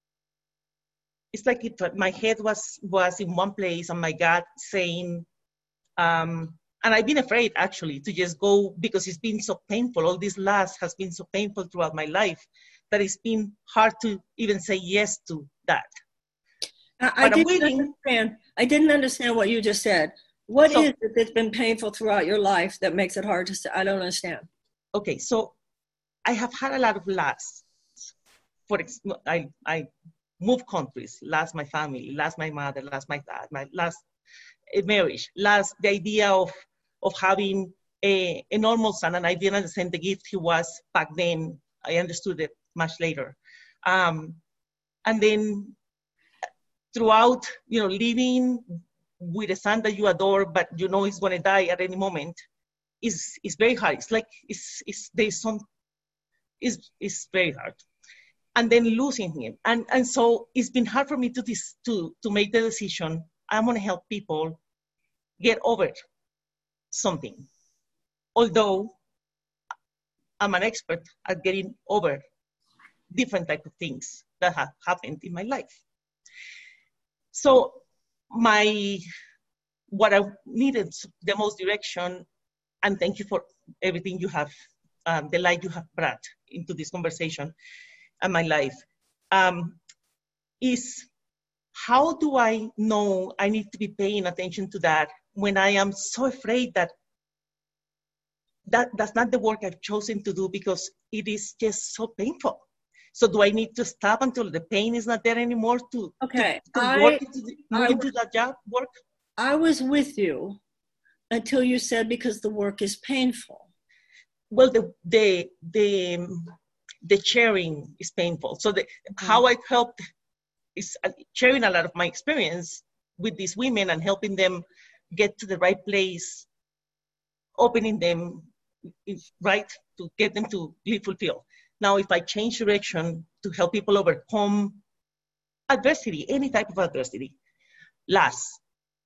it's like if my head was, was in one place and my gut saying, um, and I've been afraid actually to just go because it's been so painful. All this loss has been so painful throughout my life that it's been hard to even say yes to that. I, I didn't understand. I didn't understand what you just said. What so, is it that's been painful throughout your life that makes it hard to say? I don't understand. Okay, so I have had a lot of loss. For I, I moved countries, lost my family, lost my mother, lost my dad, my last marriage, lost the idea of of having a, a normal son, and I didn't understand the gift he was back then. I understood it much later. Um, and then throughout, you know, living with a son that you adore, but you know he's going to die at any moment, is is very hard. It's like, it's, it's there's some, it's, it's very hard. And then losing him. And, and so it's been hard for me to, this, to, to make the decision, I'm going to help people get over something. Although I'm an expert at getting over different type of things that have happened in my life. So my, what I needed the most direction, and thank you for everything you have, um, the light you have brought into this conversation and my life, um, is how do I know I need to be paying attention to that when I am so afraid that that that's not the work I've chosen to do because it is just so painful. So do I need to stop until the pain is not there anymore to, okay. to, to I, work into, the, I, into that job work? I was with you until you said because the work is painful. Well, the the the, the sharing is painful. So the, mm-hmm. how I helped is sharing a lot of my experience with these women and helping them get to the right place, opening them, right, to get them to live fulfilled. Now, if I change direction to help people overcome adversity, any type of adversity, last,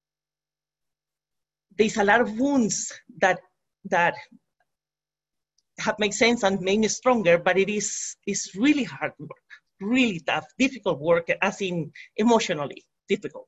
there's a lot of wounds that that have made sense and made me stronger, but it is it's really hard work, really tough, difficult work, as in emotionally difficult.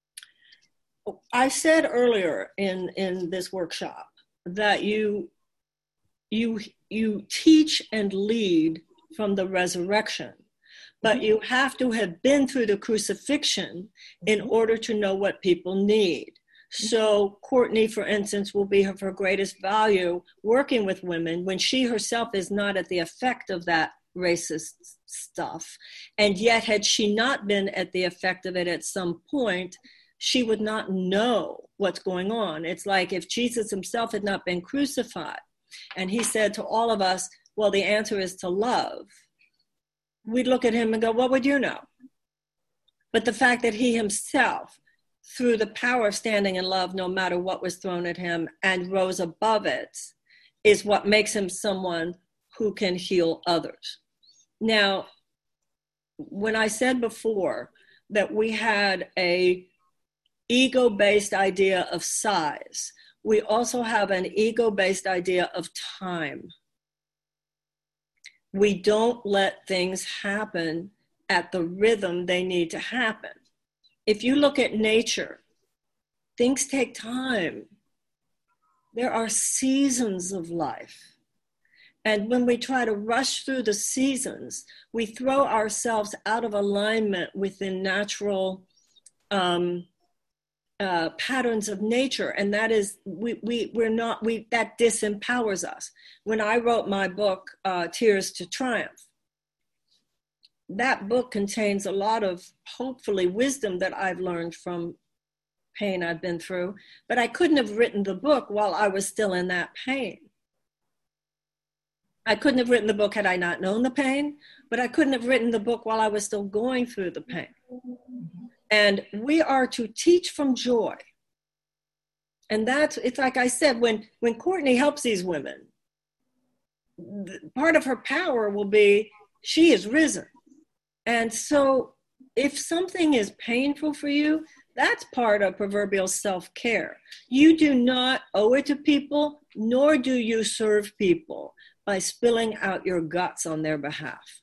I said earlier in, in this workshop that you you you teach and lead from the resurrection, but you have to have been through the crucifixion in order to know what people need. So Courtney, for instance, will be of her greatest value working with women when she herself is not at the effect of that racist stuff. And yet, had she not been at the effect of it at some point, she would not know what's going on. It's like if Jesus himself had not been crucified and he said to all of us, well, the answer is to love, we'd look at him and go, what would you know? But the fact that he himself, through the power of standing in love, no matter what was thrown at him, and rose above it, is what makes him someone who can heal others. Now, when I said before that we had a ego-based idea of size, we also have an ego-based idea of time. We don't let things happen at the rhythm they need to happen. If you look at nature, things take time. There are seasons of life. And when we try to rush through the seasons, we throw ourselves out of alignment with the natural um, uh, patterns of nature. And that is, we, we, we're not, we, that disempowers us. When I wrote my book, uh, Tears to Triumph, that book contains a lot of, hopefully, wisdom that I've learned from pain I've been through, but I couldn't have written the book while I was still in that pain. I couldn't have written the book had I not known the pain, but I couldn't have written the book while I was still going through the pain. And we are to teach from joy. And that's, it's like I said, when, when Courtney helps these women, part of her power will be, she is risen. And so if something is painful for you, that's part of proverbial self-care. You do not owe it to people, nor do you serve people by spilling out your guts on their behalf.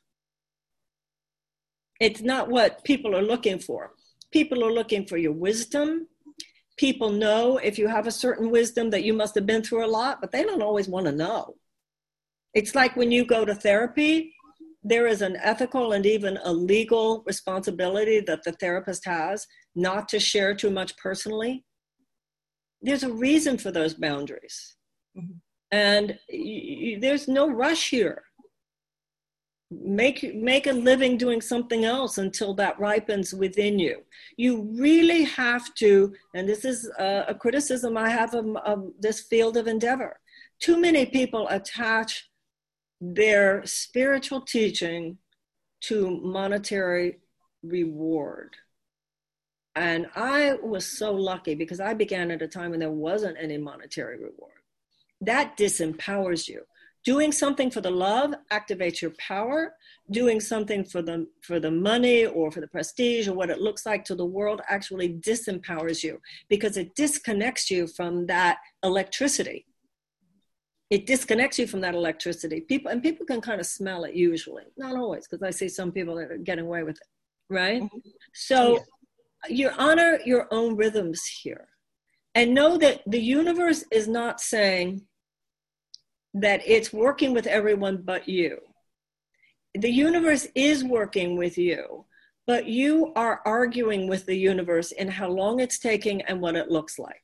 It's not what people are looking for. People are looking for your wisdom. People know if you have a certain wisdom that you must have been through a lot, but they don't always want to know. It's like when you go to therapy, there is an ethical and even a legal responsibility that the therapist has not to share too much personally. There's a reason for those boundaries. Mm-hmm. And y- y- there's no rush here. Make, make a living doing something else until that ripens within you. You really have to, and this is a, a criticism I have of, of this field of endeavor. Too many people attach their spiritual teaching to monetary reward. And I was so lucky because I began at a time when there wasn't any monetary reward. That disempowers you. Doing something for the love activates your power. Doing something for the, for the money or for the prestige or what it looks like to the world actually disempowers you because it disconnects you from that electricity. It disconnects you from that electricity. People, and people can kind of smell it usually. Not always, because I see some people that are getting away with it, right? Mm-hmm. So yeah. You honor your own rhythms here. And know that the universe is not saying that it's working with everyone but you. The universe is working with you, but you are arguing with the universe in how long it's taking and what it looks like.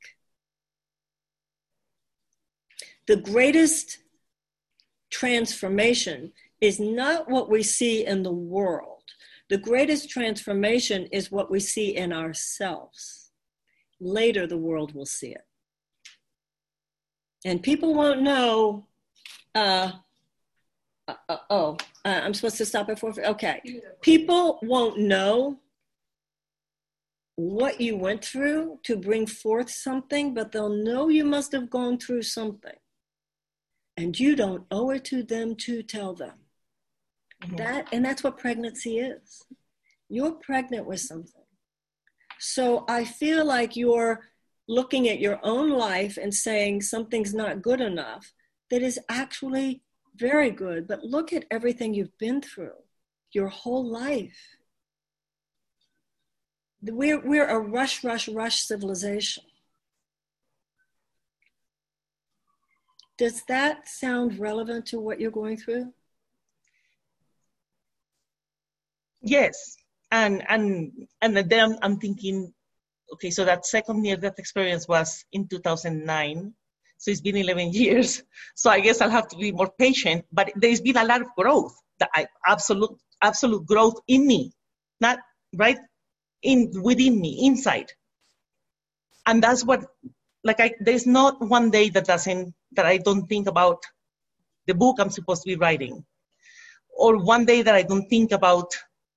The greatest transformation is not what we see in the world. The greatest transformation is what we see in ourselves. Later, the world will see it. And people won't know, uh, uh, uh, oh, uh, I'm supposed to stop at four. Okay. People won't know what you went through to bring forth something, but they'll know you must have gone through something. And you don't owe it to them to tell them. Mm-hmm. That, and that's what pregnancy is. You're pregnant with something. So I feel like you're looking at your own life and saying something's not good enough, that is actually very good. But look at everything you've been through your whole life. We're, we're a rush, rush, rush civilization. Does that sound relevant to what you're going through? Yes. And and and then I'm thinking, okay, so that second near-death experience was in two thousand nine. So it's been eleven years. So I guess I'll have to be more patient. But there's been a lot of growth, that I, absolute absolute growth in me, not right in within me, inside. And that's what, like, I there's not one day that doesn't that I don't think about the book I'm supposed to be writing, or one day that I don't think about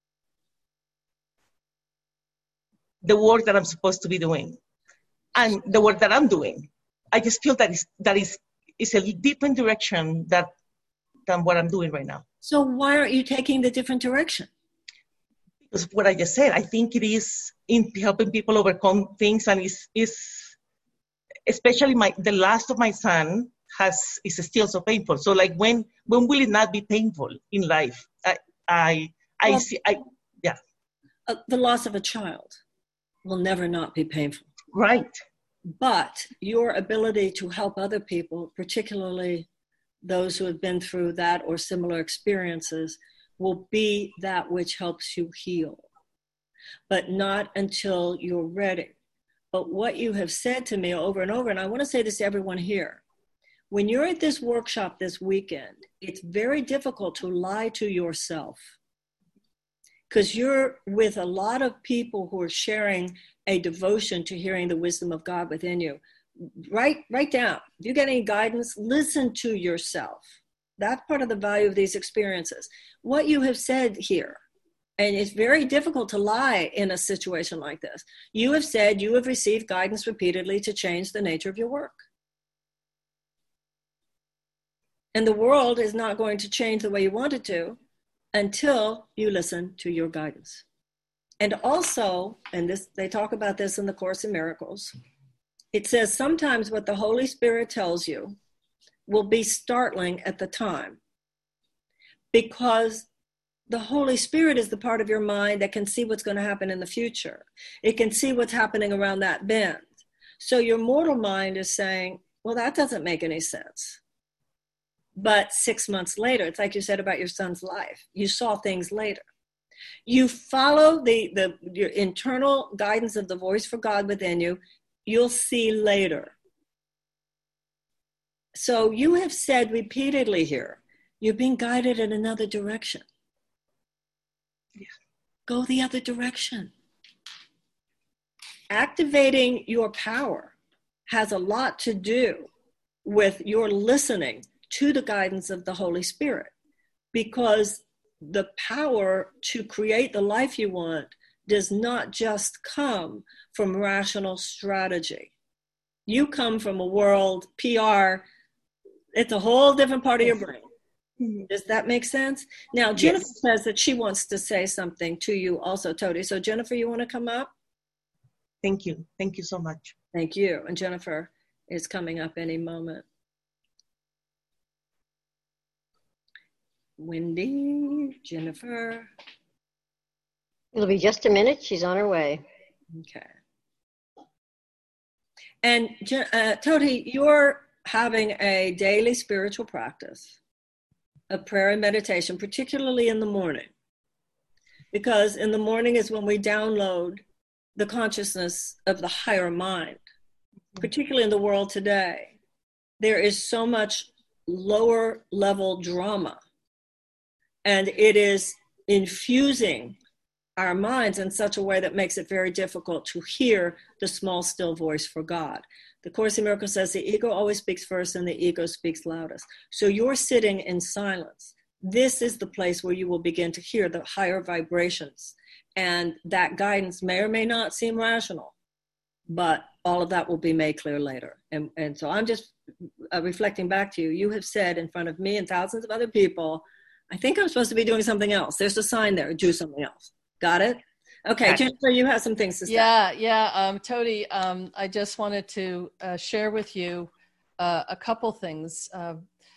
the work that I'm supposed to be doing and the work that I'm doing. I just feel that is that is is a different direction that than what I'm doing right now. So why aren't you taking the different direction? Because of what I just said, I think it is in helping people overcome things, and is is especially my the last of my son has is still so painful. So like when when will it not be painful in life? I I I well, see I yeah. Uh, the loss of a child will never not be painful. Right. But your ability to help other people, particularly those who have been through that or similar experiences, will be that which helps you heal. But not until you're ready. But what you have said to me over and over, and I want to say this to everyone here, when you're at this workshop this weekend, it's very difficult to lie to yourself, because you're with a lot of people who are sharing a devotion to hearing the wisdom of God within you. Write, write down. If you get any guidance, listen to yourself. That's part of the value of these experiences. What you have said here, and it's very difficult to lie in a situation like this. You have said you have received guidance repeatedly to change the nature of your work. And the world is not going to change the way you want it to until you listen to your guidance. And also, and this they talk about this in the Course in Miracles, it says sometimes what the Holy Spirit tells you will be startling at the time, because the Holy Spirit is the part of your mind that can see what's going to happen in the future. It can see what's happening around that bend. So your mortal mind is saying, well, that doesn't make any sense. But six months later, it's like you said about your son's life. You saw things later. You follow the, the your internal guidance of the voice for God within you, you'll see later. So you have said repeatedly here, you're being guided in another direction. Yeah. Go the other direction. Activating your power has a lot to do with your listening to the guidance of the Holy Spirit, because the power to create the life you want does not just come from rational strategy. You come from a world, P R, it's a whole different part of your brain. Mm-hmm. Does that make sense? Now, Jennifer yes. says that she wants to say something to you also, Todi. So Jennifer, you want to come up? Thank you. Thank you so much. Thank you. And Jennifer is coming up any moment. Wendy, Jennifer. It'll be just a minute. She's on her way. Okay. And uh, Todi, you're having a daily spiritual practice of prayer and meditation, particularly in the morning, because in the morning is when we download the consciousness of the higher mind, particularly in the world today. There is so much lower level drama, and it is infusing our minds in such a way that makes it very difficult to hear the small, still voice for God. The Course in Miracles says the ego always speaks first and the ego speaks loudest. So you're sitting in silence. This is the place where you will begin to hear the higher vibrations And that guidance may or may not seem rational, but all of that will be made clear later. And, and so I'm just uh, reflecting back to you. You have said in front of me and thousands of other people, I think I'm supposed to be doing something else. There's a sign there, do something else. Got it? Okay, Gotcha. Jennifer, you have some things to say. Yeah, yeah, um, Todi, um, I just wanted to uh, share with you uh, a couple things. Uh,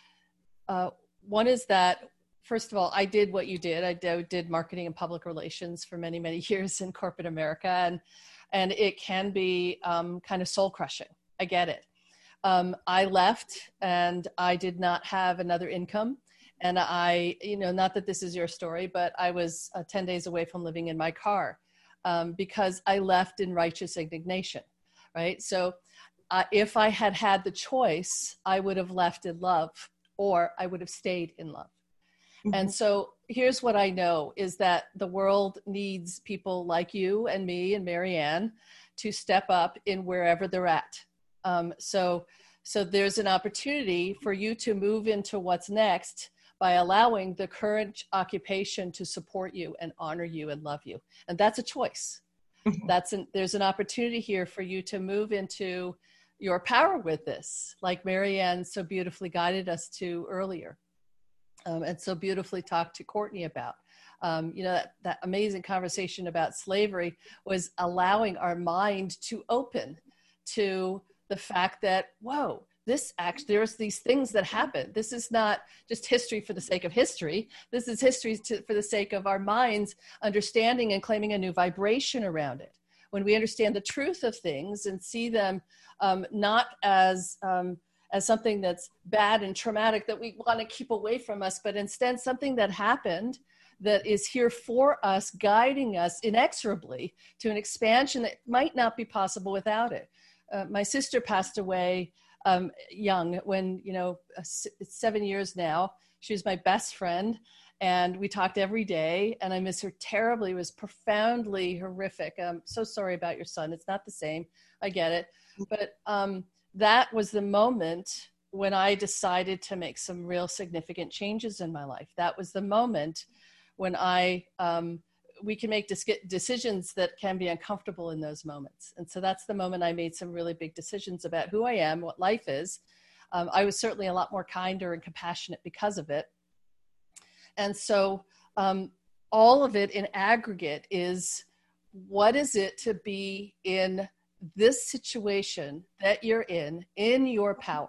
uh, one is that, first of all, I did what you did. I did marketing and public relations for many, many years in corporate America, and and it can be um, kind of soul crushing. I get it. Um, I left, and I did not have another income. And I, you know, not that this is your story, but I was uh, ten days away from living in my car um, because I left in righteous indignation, right? So uh, if I had had the choice, I would have left in love, or I would have stayed in love. Mm-hmm. And so here's what I know is that the world needs people like you and me and Marianne to step up in wherever they're at. Um, so, so there's an opportunity for you to move into what's next by allowing the current occupation to support you and honor you and love you. And that's a choice. Mm-hmm. That's an, there's an opportunity here for you to move into your power with this, like Marianne so beautifully guided us to earlier. Um, and so beautifully talked to Courtney about. Um, you know, that, that amazing conversation about slavery was allowing our mind to open to the fact that, whoa, this actually, there's these things that happen. This is not just history for the sake of history. This is history to, for the sake of our minds understanding and claiming a new vibration around it. When we understand the truth of things and see them um, not as, um, as something that's bad and traumatic that we want to keep away from us, but instead something that happened that is here for us, guiding us inexorably to an expansion that might not be possible without it. Uh, my sister passed away Um, young when, you know, it's seven years now. She was my best friend and we talked every day and I miss her terribly. It was profoundly horrific. I'm so sorry about your son. It's not the same. I get it. But um, that was the moment when I decided to make some real significant changes in my life. That was the moment when I, um, we can make dis- decisions that can be uncomfortable in those moments. And so that's the moment I made some really big decisions about who I am, what life is. Um, I was certainly a lot more kinder and compassionate because of it. And so um, all of it in aggregate is, what is it to be in this situation that you're in, in your power?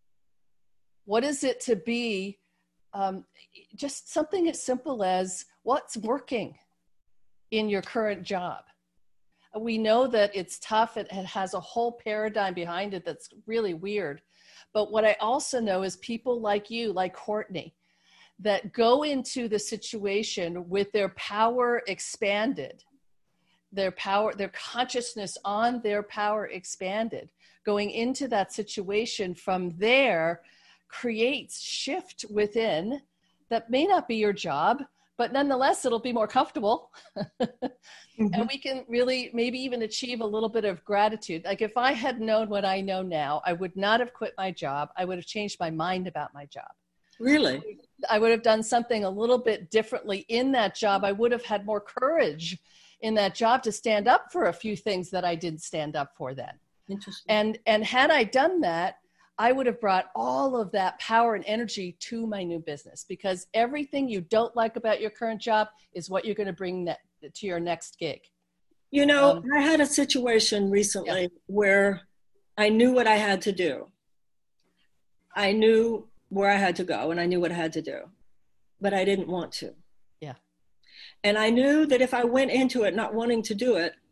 What is it to be um, just something as simple as what's working in your current job? We know that it's tough. It, it has a whole paradigm behind it that's really weird. But what I also know is people like you, like Courtney, that go into the situation with their power expanded, their power, their consciousness on their power expanded, going into that situation from there creates shift within that may not be your job, but nonetheless, it'll be more comfortable. Mm-hmm. And we can really maybe even achieve a little bit of gratitude. Like if I had known what I know now, I would not have quit my job. I would have changed my mind about my job. Really? I would have done something a little bit differently in that job. I would have had more courage in that job to stand up for a few things that I didn't stand up for then. Interesting. And, and had I done that, I would have brought all of that power and energy to my new business, because everything you don't like about your current job is what you're going to bring that, to your next gig. You know, Um, I had a situation recently yeah. where I knew what I had to do. I knew where I had to go and I knew what I had to do, but I didn't want to. Yeah. And I knew that if I went into it not wanting to do it,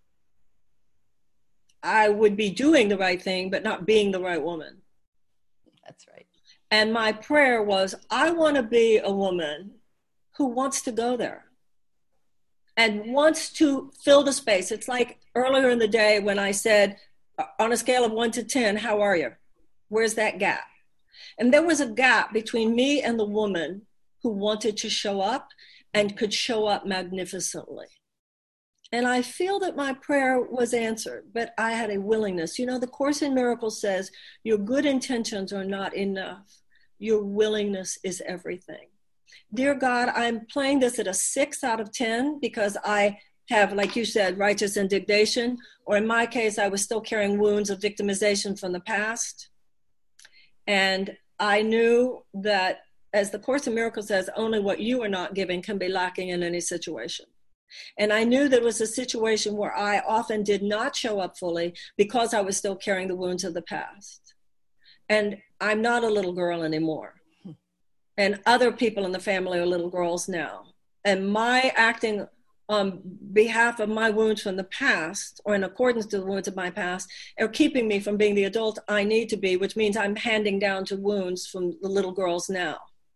I would be doing the right thing, but not being the right woman. That's right. And my prayer was, I want to be a woman who wants to go there and wants to fill the space. It's like earlier in the day when I said, on a scale of one to ten, how are you? Where's that gap? And there was a gap between me and the woman who wanted to show up and could show up magnificently. And I feel that my prayer was answered, but I had a willingness. You know, the Course in Miracles says your good intentions are not enough. Your willingness is everything. Dear God, I'm playing this at a six out of ten because I have, like you said, righteous indignation, or in my case, I was still carrying wounds of victimization from the past. And I knew that, as the Course in Miracles says, only what you are not giving can be lacking in any situation. And I knew there was a situation where I often did not show up fully because I was still carrying the wounds of the past. And I'm not a little girl anymore. And other people in the family are little girls now. And my acting on behalf of my wounds from the past, or in accordance to the wounds of my past, are keeping me from being the adult I need to be, which means I'm handing down to wounds from the little girls now.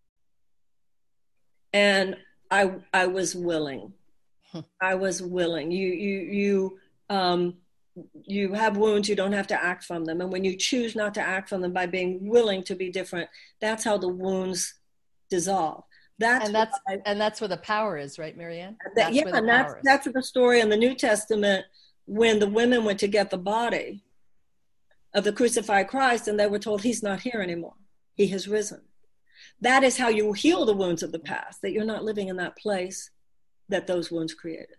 And I, I was willing. I was willing. You, you, you, um, you have wounds, you don't have to act from them. And when you choose not to act from them by being willing to be different, that's how the wounds dissolve. That's and that's I, and that's where the power is, right, Marianne? That, that's yeah, where the and that's power is. that's the story in the New Testament when the women went to get the body of the crucified Christ, and they were told he's not here anymore. He has risen. That is how you heal the wounds of the past, that you're not living in that place that those wounds created.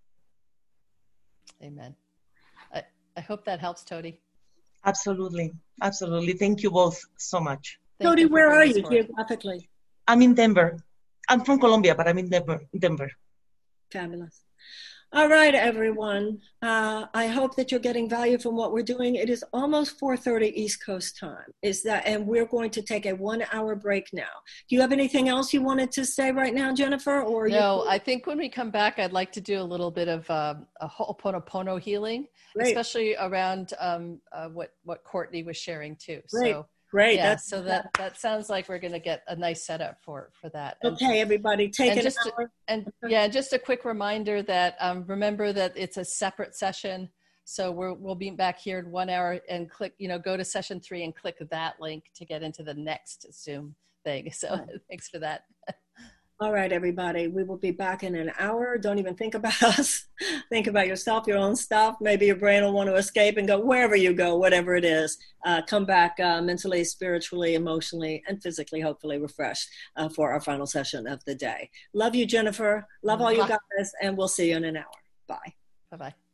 Amen. I, I hope that helps, Todi. Absolutely. Absolutely. Thank you both so much. Thank Todi, you for where are bringing you us forward. geographically? I'm in Denver. I'm from Colombia, but I'm in Denver. Denver. Fabulous. All right, everyone. Uh, I hope that you're getting value from what we're doing. It is almost four thirty East Coast time. Is that, and we're going to take a one-hour break now. Do you have anything else you wanted to say right now, Jennifer? Or no, you- I think when we come back, I'd like to do a little bit of uh, a Ho'oponopono healing, Great. especially around um, uh, what what Courtney was sharing too. Great. So. Great. Yeah, That's, so that, that sounds like we're going to get a nice setup for, for that. And, okay, everybody, take and an just, hour. and yeah, just a quick reminder that um, remember that it's a separate session. So we're, we'll be back here in one hour and click, you know, go to session three and click that link to get into the next Zoom thing. So right. Thanks for that. All right, everybody, we will be back in an hour. Don't even think about us. Think about yourself, your own stuff. Maybe your brain will want to escape and go wherever you go, whatever it is. Uh, come back uh, mentally, spiritually, emotionally, and physically, hopefully refreshed uh, for our final session of the day. Love you, Jennifer. Love all you guys, and we'll see you in an hour. Bye. Bye-bye.